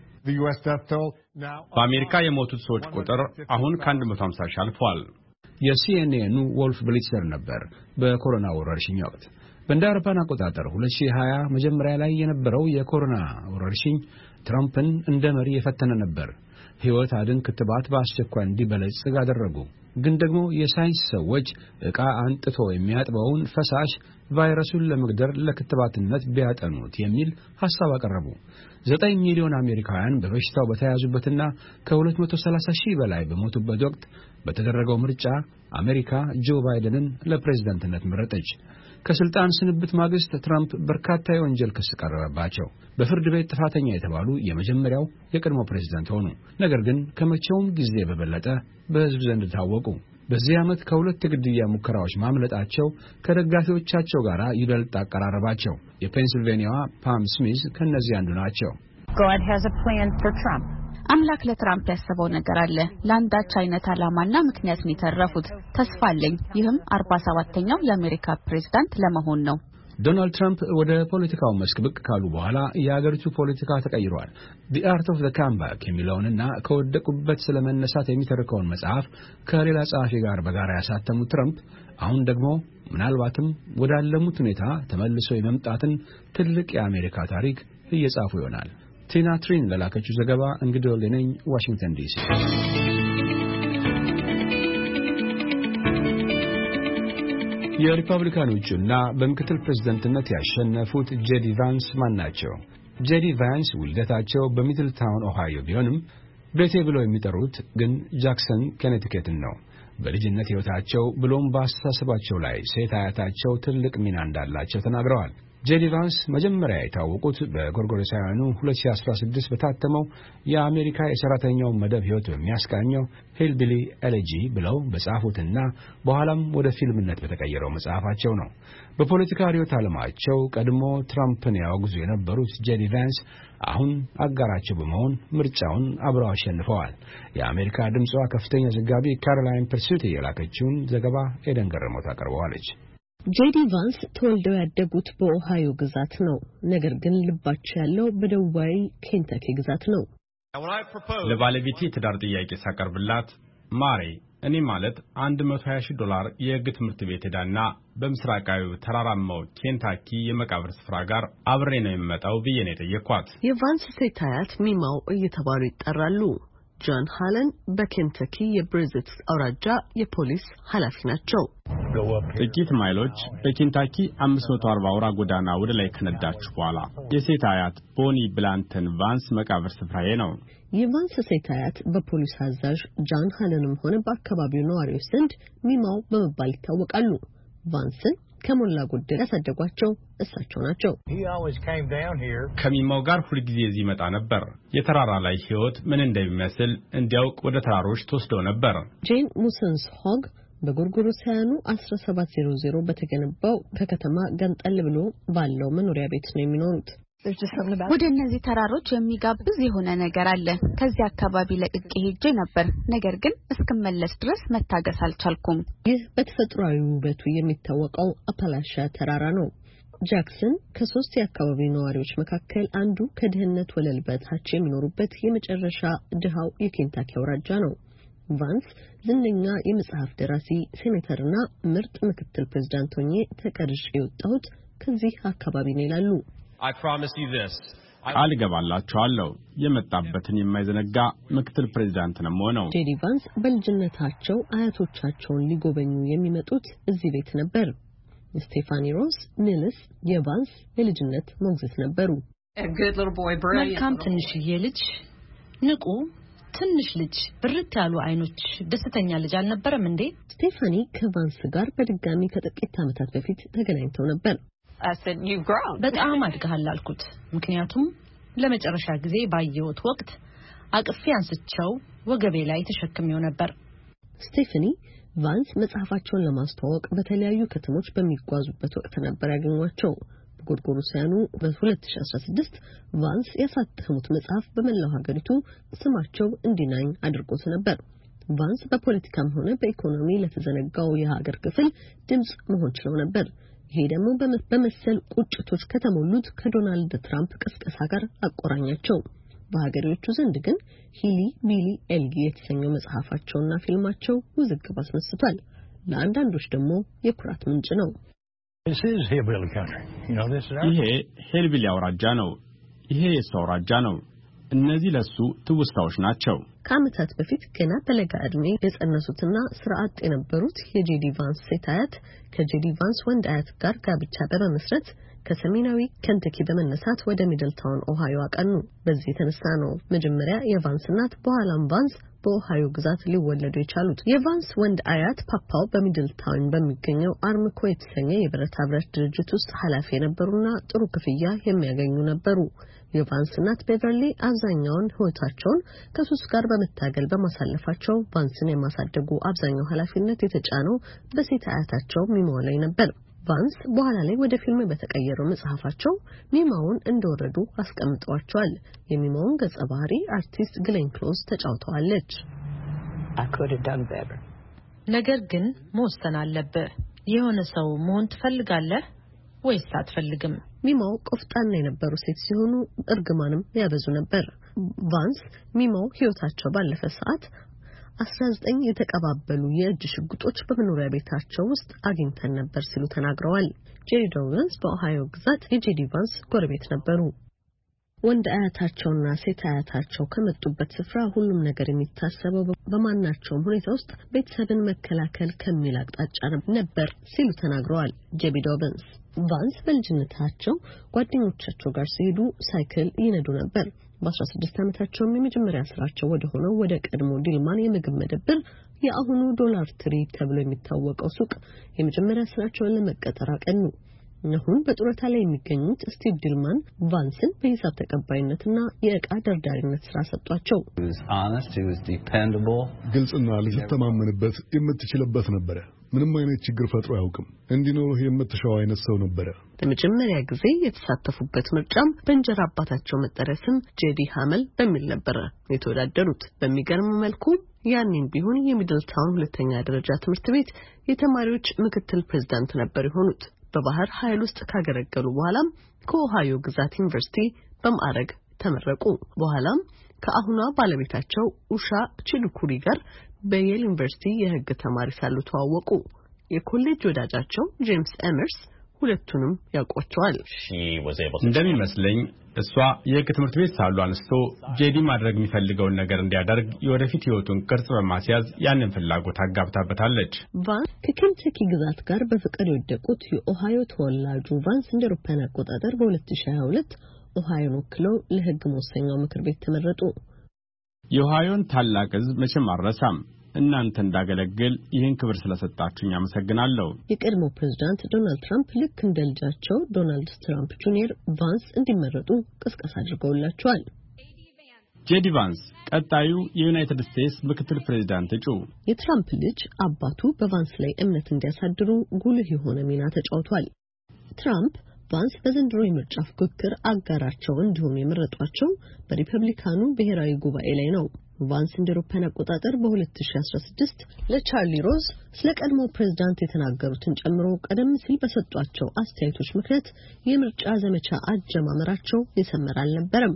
በአሜሪካ የሞቱት ሰዎች ቁጥር አሁን ከ150 ሺህ አልፏል። የሲኤንኤኑ ወልፍ ብሊትሰር ነበር። በኮሮና ወረርሽኝ ወቅት በእንደ አውሮፓውያን አቆጣጠር 2020 መጀመሪያ ላይ የነበረው የኮሮና ወረርሽኝ ትራምፕን እንደ መሪ የፈተነ ነበር። ሕይወት አድን ክትባት በአስቸኳይ እንዲበለጽግ አደረጉ። ግን ደግሞ የሳይንስ ሰዎች ዕቃ አንጥቶ የሚያጥበውን ፈሳሽ ቫይረሱን ለመግደር ለክትባትነት ቢያጠኑት የሚል ሐሳብ አቀረቡ። 9 ሚሊዮን አሜሪካውያን በበሽታው በተያዙበትና ከ230 ሺህ በላይ በሞቱበት ወቅት በተደረገው ምርጫ አሜሪካ ጆ ባይደንን ለፕሬዝዳንትነት መረጠች። ከስልጣን ስንብት ማግስት ትራምፕ በርካታ የወንጀል ክስ ቀረበባቸው። በፍርድ ቤት ጥፋተኛ የተባሉ የመጀመሪያው የቀድሞ ፕሬዝዳንት ሆኑ። ነገር ግን ከመቼውም ጊዜ በበለጠ በሕዝብ ዘንድ ታወቁ። በዚህ ዓመት ከ2 የግድያ ሙከራዎች ማምለጣቸው ከደጋፊዎቻቸው ጋር ይበልጥ አቀራረባቸው። የፔንሲልቬኒያዋ ፓም ስሚዝ ከነዚህ አንዱ ናቸው። God has a plan for Trump. አምላክ ለትራምፕ ያሰበው ነገር አለ። ለአንዳች አይነት ዓላማና ምክንያት ነው የተረፉት። ተስፋ አለኝ። ይህም 47ኛው የአሜሪካ ፕሬዝዳንት ለመሆን ነው። ዶናልድ ትራምፕ ወደ ፖለቲካው መስክ ብቅ ካሉ በኋላ የአገሪቱ ፖለቲካ ተቀይሯል። The Art of the Comeback የሚለውንና ከወደቁበት ስለመነሳት የሚተርከውን መጽሐፍ ከሌላ ጸሐፊ ጋር በጋራ ያሳተሙት ትራምፕ አሁን ደግሞ ምናልባትም ወዳለሙት ሁኔታ ተመልሶ የመምጣትን ትልቅ የአሜሪካ ታሪክ እየጻፉ ይሆናል። ቲና ትሪን ለላከችው ዘገባ እንግዲህ ወልደነኝ ዋሽንግተን ዲሲ። የሪፐብሊካን እጩና በምክትል ፕሬዝዳንትነት ያሸነፉት ጄዲ ቫንስ ማን ናቸው? ጄዲ ቫንስ ውልደታቸው በሚድል ታውን ኦሃዮ ቢሆንም ቤቴ ብለው የሚጠሩት ግን ጃክሰን ኬኔቲኬትን ነው። በልጅነት ሕይወታቸው ብሎም በአስተሳሰባቸው ላይ ሴት አያታቸው ትልቅ ሚና እንዳላቸው ተናግረዋል። ጄዲ ቫንስ መጀመሪያ የታወቁት በጎርጎሮሳውያኑ 2016 በታተመው የአሜሪካ የሰራተኛው መደብ ሕይወት በሚያስቃኘው ሂልቢሊ ኤሌጂ ብለው በጻፉትና በኋላም ወደ ፊልምነት በተቀየረው መጽሐፋቸው ነው። በፖለቲካ ርዕዮተ ዓለማቸው ቀድሞ ትራምፕን ያወግዙ የነበሩት ጄዲ ቫንስ አሁን አጋራቸው በመሆን ምርጫውን አብረው አሸንፈዋል። የአሜሪካ ድምጿ ከፍተኛ ዘጋቢ ካሮላይን ፐርሱቲ የላከችውን ዘገባ ኤደን ገረሞት አቀርበዋለች። ጄዲ ቫንስ ተወልደው ያደጉት በኦሃዮ ግዛት ነው። ነገር ግን ልባቸው ያለው በደቡባዊ ኬንታኪ ግዛት ነው። ለባለቤቴ የትዳር ጥያቄ ሳቀርብላት ማሬ እኔ ማለት $120,000 የሕግ ትምህርት ቤት ሄዳና በምስራቃዊው ተራራማው ኬንታኪ የመቃብር ስፍራ ጋር አብሬ ነው የምመጣው ብዬ ነው የጠየኳት። የቫንስ ሴት አያት ሚማው እየተባሉ ይጠራሉ። ጆን ሃለን በኬንታኪ የብሬዝት አውራጃ የፖሊስ ኃላፊ ናቸው። ጥቂት ማይሎች በኬንታኪ 540 አውራ ጎዳና ወደ ላይ ከነዳችሁ በኋላ የሴት አያት ቦኒ ብላንተን ቫንስ መቃብር ስፍራዬ ነው። የቫንስ ሴት አያት በፖሊስ አዛዥ ጆን ሃለንም ሆነ በአካባቢው ነዋሪዎች ዘንድ ሚማው በመባል ይታወቃሉ። ቫንስን ከሞላ ጎደል ያሳደጓቸው እሳቸው ናቸው። ከሚማው ጋር ሁልጊዜ እዚህ መጣ ነበር። የተራራ ላይ ሕይወት ምን እንደሚመስል እንዲያውቅ ወደ ተራሮች ተወስደው ነበር። ጄን ሙሰንስ ሆግ በጎርጎሮሳውያኑ 1700 በተገነባው ከከተማ ገንጠል ብሎ ባለው መኖሪያ ቤት ነው የሚኖሩት። ወደ እነዚህ ተራሮች የሚጋብዝ የሆነ ነገር አለ። ከዚህ አካባቢ ለቅቄ ሄጄ ነበር፣ ነገር ግን እስክመለስ ድረስ መታገስ አልቻልኩም። ይህ በተፈጥሯዊ ውበቱ የሚታወቀው አፓላሻ ተራራ ነው። ጃክሰን ከ3 የአካባቢ ነዋሪዎች መካከል አንዱ ከድህነት ወለል በታች የሚኖሩበት የመጨረሻ ድሃው የኬንታኪ አውራጃ ነው። ቫንስ ዝነኛ የመጽሐፍ ደራሲ፣ ሴኔተርና ምርጥ ምክትል ፕሬዝዳንት ሆኜ ተቀርጬ የወጣሁት ከዚህ አካባቢ ነው ይላሉ። ቃል እገባላችኋለሁ የመጣበትን የማይዘነጋ ምክትል ፕሬዝዳንት ነው ሆነው። ጄዲ ቫንስ በልጅነታቸው አያቶቻቸውን ሊጎበኙ የሚመጡት እዚህ ቤት ነበር። ስቴፋኒ ሮስ ኒልስ የቫንስ የልጅነት ሞግዚት ነበሩ። መልካም ትንሽዬ ልጅ፣ ንቁ ትንሽ ልጅ፣ ብርት ያሉ አይኖች፣ ደስተኛ ልጅ አልነበረም እንዴ? ስቴፋኒ ከቫንስ ጋር በድጋሚ ከጥቂት ዓመታት በፊት ተገናኝተው ነበር። በጣም አድገሃል አልኩት፣ ምክንያቱም ለመጨረሻ ጊዜ ባየሁት ወቅት አቅፌ አንስቸው ወገቤ ላይ ተሸክሜው ነበር። ስቴፋኒ ቫንስ መጽሐፋቸውን ለማስተዋወቅ በተለያዩ ከተሞች በሚጓዙበት ወቅት ነበር ያገኟቸው። በጎርጎሮሳውያኑ በ2016 ቫንስ ያሳተሙት መጽሐፍ በመላው ሀገሪቱ ስማቸው እንዲናኝ አድርጎት ነበር። ቫንስ በፖለቲካም ሆነ በኢኮኖሚ ለተዘነጋው የሀገር ክፍል ድምጽ መሆን ችለው ነበር። ይሄ ደግሞ በመሰል ቁጭቶች ከተሞሉት ከዶናልድ ትራምፕ ቅስቀሳ ጋር አቆራኛቸው። በሀገሬዎቹ ዘንድ ግን ሂሊ ቢሊ ኤልጊ የተሰኘው መጽሐፋቸውና ፊልማቸው ውዝግብ አስነስቷል። ለአንዳንዶች ደግሞ የኩራት ምንጭ ነው። ይሄ ሄልቢሊ አውራጃ ነው። ይሄ የሱ አውራጃ ነው። እነዚህ ለሱ ትውስታዎች ናቸው። ከዓመታት በፊት ገና በለጋ ዕድሜ የጸነሱትና ስራ አጥ የነበሩት የጄዲ ቫንስ ሴት አያት ከጄዲ ቫንስ ወንድ አያት ጋር ጋብቻ በመመስረት ከሰሜናዊ ኬንታኪ በመነሳት ወደ ሚድልታውን ኦሃዮ አቀኑ። በዚህ የተነሳ ነው መጀመሪያ የቫንስ እናት በኋላም ቫንስ በኦሃዮ ግዛት ሊወለዱ የቻሉት። የቫንስ ወንድ አያት ፓፓው በሚድልታውን በሚገኘው አርምኮ የተሰኘ የብረታ ብረት ድርጅት ውስጥ ኃላፊ የነበሩና ጥሩ ክፍያ የሚያገኙ ነበሩ። የቫንስ እናት ቤቨርሊ አብዛኛውን ሕይወታቸውን ከሱስ ጋር በመታገል በማሳለፋቸው ቫንስን የማሳደጉ አብዛኛው ኃላፊነት የተጫነው በሴት አያታቸው ሚማው ላይ ነበር። ቫንስ በኋላ ላይ ወደ ፊልም በተቀየረው መጽሐፋቸው ሚማውን እንደወረዱ አስቀምጠዋቸዋል። የሚማውን ገጸ ባህሪ አርቲስት ግሌን ክሎዝ ተጫውተዋለች። ነገር ግን መወሰን አለብህ። የሆነ ሰው መሆን ትፈልጋለህ ወይስ አትፈልግም? ሚማው ቆፍጣና የነበሩ ሴት ሲሆኑ እርግማንም ያበዙ ነበር። ቫንስ ሚማው ሕይወታቸው ባለፈ ሰዓት 19 የተቀባበሉ የእጅ ሽጉጦች በመኖሪያ ቤታቸው ውስጥ አግኝተን ነበር ሲሉ ተናግረዋል። ጄዲ ቫንስ በኦሃዮ ግዛት የጄዲ ቫንስ ጎረቤት ነበሩ። ወንድ አያታቸውና ሴት አያታቸው ከመጡበት ስፍራ ሁሉም ነገር የሚታሰበው በማናቸውም ሁኔታ ውስጥ ቤተሰብን መከላከል ከሚል አቅጣጫ ነበር ሲሉ ተናግረዋል። ጄዲ ቫንስ በልጅነታቸው ጓደኞቻቸው ጋር ሲሄዱ ሳይክል ይነዱ ነበር። በ16 ዓመታቸውም የመጀመሪያ ስራቸው ወደ ሆነው ወደ ቀድሞ ዲልማን የምግብ መደብር የአሁኑ ዶላር ትሪ ተብሎ የሚታወቀው ሱቅ የመጀመሪያ ስራቸውን ለመቀጠር አቀኑ። አሁን በጡረታ ላይ የሚገኙት ስቲቭ ዲልማን ቫንስን በሂሳብ ተቀባይነትና የዕቃ ደርዳሪነት ስራ ሰጧቸው። ግልጽና ልትተማመንበት የምትችልበት ነበረ። ምንም አይነት ችግር ፈጥሮ አያውቅም። እንዲኖርህ የምትሻው አይነት ሰው ነበረ። ለመጀመሪያ ጊዜ የተሳተፉበት ምርጫም በእንጀራ አባታቸው መጠሪያ ስም ጄዲ ሃመል በሚል ነበር የተወዳደሩት። በሚገርም መልኩ ያኔም ቢሆን የሚድልታውን ሁለተኛ ደረጃ ትምህርት ቤት የተማሪዎች ምክትል ፕሬዝዳንት ነበር የሆኑት። በባህር ኃይል ውስጥ ካገለገሉ በኋላም ከኦሃዮ ግዛት ዩኒቨርሲቲ በማዕረግ ተመረቁ። በኋላም ከአሁኗ ባለቤታቸው ኡሻ ቺሉኩሪ ጋር በየል ዩኒቨርሲቲ የሕግ ተማሪ ሳሉ ተዋወቁ። የኮሌጅ ወዳጃቸው ጄምስ ኤመርስ ሁለቱንም ያውቋቸዋል። እንደሚመስለኝ እሷ የሕግ ትምህርት ቤት ሳሉ አንስቶ ጄዲ ማድረግ የሚፈልገውን ነገር እንዲያደርግ የወደፊት ሕይወቱን ቅርጽ በማስያዝ ያንን ፍላጎት አጋብታበታለች። ቫንስ ከኬንታኪ ግዛት ጋር በፍቅር የወደቁት የኦሃዮ ተወላጁ ቫንስ እንደ አውሮፓውያን አቆጣጠር በ2022 ኦሃዮን ወክለው ለሕግ መወሰኛው ምክር ቤት ተመረጡ። የኦሃዮን ታላቅ ሕዝብ መቼም አልረሳም። እናንተ እንዳገለግል ይህን ክብር ስለሰጣችሁኝ አመሰግናለሁ። የቀድሞ ፕሬዝዳንት ዶናልድ ትራምፕ ልክ እንደ ልጃቸው ዶናልድ ትራምፕ ጁኒየር ቫንስ እንዲመረጡ ቅስቀሳ አድርገውላቸዋል። ጄዲ ቫንስ ቀጣዩ የዩናይትድ ስቴትስ ምክትል ፕሬዝዳንት እጩ። የትራምፕ ልጅ አባቱ በቫንስ ላይ እምነት እንዲያሳድሩ ጉልህ የሆነ ሚና ተጫውቷል። ትራምፕ ቫንስ በዘንድሮ የምርጫ ፉክክር አጋራቸው እንዲሆኑ የመረጧቸው በሪፐብሊካኑ ብሔራዊ ጉባኤ ላይ ነው። ቫንስ እንደ አውሮፓውያን አቆጣጠር በ2016 ለቻርሊ ሮዝ ስለ ቀድሞ ፕሬዝዳንት የተናገሩትን ጨምሮ ቀደም ሲል በሰጧቸው አስተያየቶች ምክንያት የምርጫ ዘመቻ አጀማመራቸው የሰመረ አልነበረም።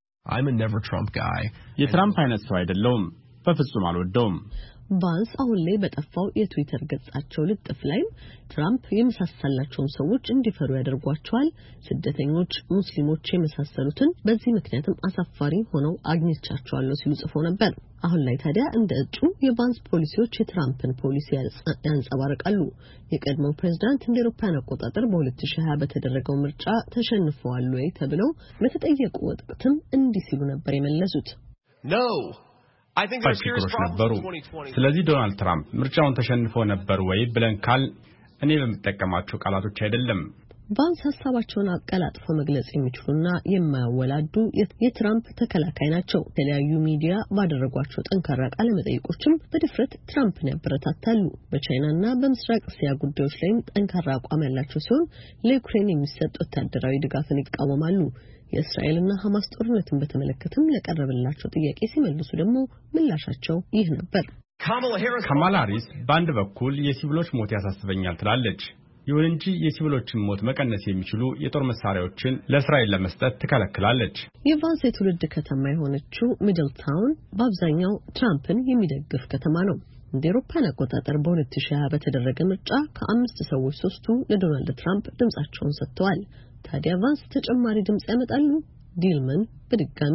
የትራምፕ አይነት ሰው አይደለሁም፣ በፍጹም አልወደውም። ቫንስ አሁን ላይ በጠፋው የትዊተር ገጻቸው ልጥፍ ላይ ትራምፕ የመሳሰላቸውን ሰዎች እንዲፈሩ ያደርጓቸዋል፣ ስደተኞች፣ ሙስሊሞች የመሳሰሉትን በዚህ ምክንያትም አሳፋሪ ሆነው አግኝቻቸዋለሁ ሲሉ ጽፈው ነበር። አሁን ላይ ታዲያ እንደ እጩ የቫንስ ፖሊሲዎች የትራምፕን ፖሊሲ ያንጸባርቃሉ። የቀድሞው ፕሬዝዳንት እንደ አውሮፓውያን አቆጣጠር በ2020 በተደረገው ምርጫ ተሸንፈዋል ወይ ተብለው በተጠየቁ ወቅትም እንዲህ ሲሉ ነበር የመለሱት። ችግሮች ነበሩ። ስለዚህ ዶናልድ ትራምፕ ምርጫውን ተሸንፈው ነበር ወይ ብለን ካል እኔ በምጠቀማቸው ቃላቶች አይደለም። ቫንስ ሀሳባቸውን አቀላጥፈው መግለጽ የሚችሉና የማያወላዱ የትራምፕ ተከላካይ ናቸው። የተለያዩ ሚዲያ ባደረጓቸው ጠንካራ ቃለ መጠይቆችም በድፍረት ትራምፕን ያበረታታሉ። በቻይናና በምስራቅ እስያ ጉዳዮች ላይም ጠንካራ አቋም ያላቸው ሲሆን ለዩክሬን የሚሰጥ ወታደራዊ ድጋፍን ይቃወማሉ። የእስራኤልና ሐማስ ጦርነትን በተመለከተም ለቀረበላቸው ጥያቄ ሲመልሱ ደግሞ ምላሻቸው ይህ ነበር። ካማላ ሃሪስ በአንድ በኩል የሲቪሎች ሞት ያሳስበኛል ትላለች። ይሁን እንጂ የሲቪሎችን ሞት መቀነስ የሚችሉ የጦር መሳሪያዎችን ለእስራኤል ለመስጠት ትከለክላለች። የቫንስ የትውልድ ከተማ የሆነችው ሚድልታውን በአብዛኛው ትራምፕን የሚደግፍ ከተማ ነው። እንደ አውሮፓውያን አቆጣጠር በ2020 በተደረገ ምርጫ ከ5 ሰዎች 3ቱ ለዶናልድ ትራምፕ ድምጻቸውን ሰጥተዋል። ታዲያ ቫንስ ተጨማሪ ድምጽ ያመጣሉ? ዲልመን በድጋሚ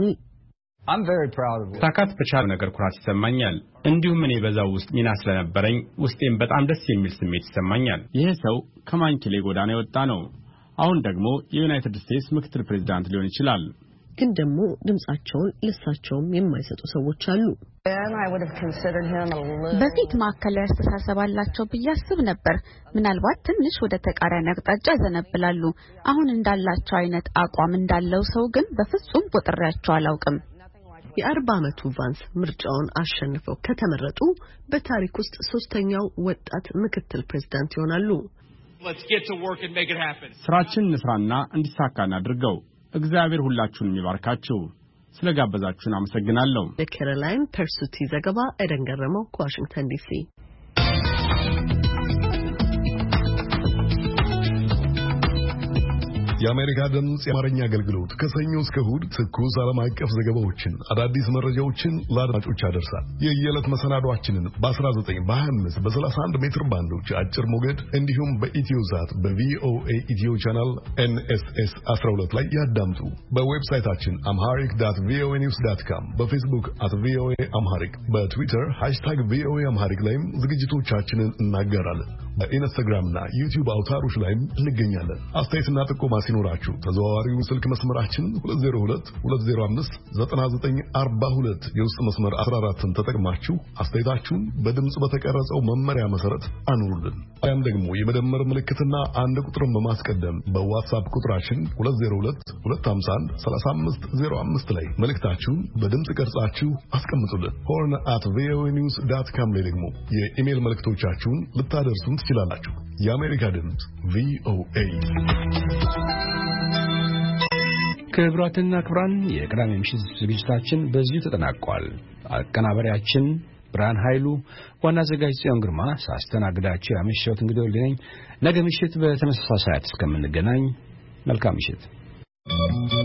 ታካት በቻለ ነገር ኩራት ይሰማኛል። እንዲሁም እኔ በዛው ውስጥ ሚና ስለነበረኝ ውስጤም በጣም ደስ የሚል ስሜት ይሰማኛል። ይህ ሰው ከማንኪሌ ጎዳና የወጣ ነው። አሁን ደግሞ የዩናይትድ ስቴትስ ምክትል ፕሬዝዳንት ሊሆን ይችላል። ግን ደግሞ ድምጻቸውን ለሳቸውም የማይሰጡ ሰዎች አሉ። በፊት ማዕከላዊ አስተሳሰብ አላቸው ብዬ አስብ ነበር። ምናልባት ትንሽ ወደ ተቃራኒ አቅጣጫ ያዘነብላሉ። አሁን እንዳላቸው አይነት አቋም እንዳለው ሰው ግን በፍጹም ቆጥሬያቸው አላውቅም። የ40 ዓመቱ ቫንስ ምርጫውን አሸንፈው ከተመረጡ በታሪክ ውስጥ 3ኛው ወጣት ምክትል ፕሬዝዳንት ይሆናሉ። ስራችንን እንስራና እንዲሳካ እናድርገው። እግዚአብሔር ሁላችሁንም ይባርካችሁ። ስለጋበዛችሁን አመሰግናለሁ። የካሮላይን ፐርሱቲ ዘገባ ኤደን ገረመው ከዋሽንግተን ዲሲ። የአሜሪካ ድምጽ የአማርኛ አገልግሎት ከሰኞ እስከ እሑድ ትኩስ ዓለም አቀፍ ዘገባዎችን፣ አዳዲስ መረጃዎችን ለአድማጮች ያደርሳል። የየዕለት መሰናዷችንን በ19 በ25 በ31 ሜትር ባንዶች አጭር ሞገድ እንዲሁም በኢትዮዛት በቪኦኤ ኢትዮ ቻናል NSS 12 ላይ ያዳምጡ። በዌብሳይታችን amharic.voanews.com፣ በፌስቡክ @voa amharic፣ በትዊተር #voa amharic ላይም ዝግጅቶቻችንን እናገራለን። በኢንስታግራምና ዩቲዩብ አውታሮች ላይም እንገኛለን። አስተያየትና ጥቆማ ሲኖራችሁ ተዘዋዋሪውን ስልክ መስመራችን 2022059942 የውስጥ መስመር 14ን ተጠቅማችሁ አስተያየታችሁን በድምጽ በተቀረጸው መመሪያ መሰረት አኑሩልን። አያም ደግሞ የመደመር ምልክትና አንድ ቁጥርን በማስቀደም በዋትስአፕ ቁጥራችን 2022513505 ላይ መልእክታችሁን በድምጽ ቀርጻችሁ አስቀምጡልን። horn@voanews.com ላይ ደግሞ የኢሜል መልእክቶቻችሁን ልታደርሱን ትችላላችሁ። የአሜሪካ ድምጽ VOA። ክቡራትና ክቡራን የቅዳሜ ምሽት ዝግጅታችን በዚሁ ተጠናቋል። አቀናባሪያችን ብርሃን ኃይሉ፣ ዋና አዘጋጅ ጽዮን ግርማ፣ ሳስተናግዳችሁ ያመሸሁት እንግዲህ ነኝ። ነገ ምሽት በተመሳሳይ ሰዓት እስከምንገናኝ መልካም ምሽት።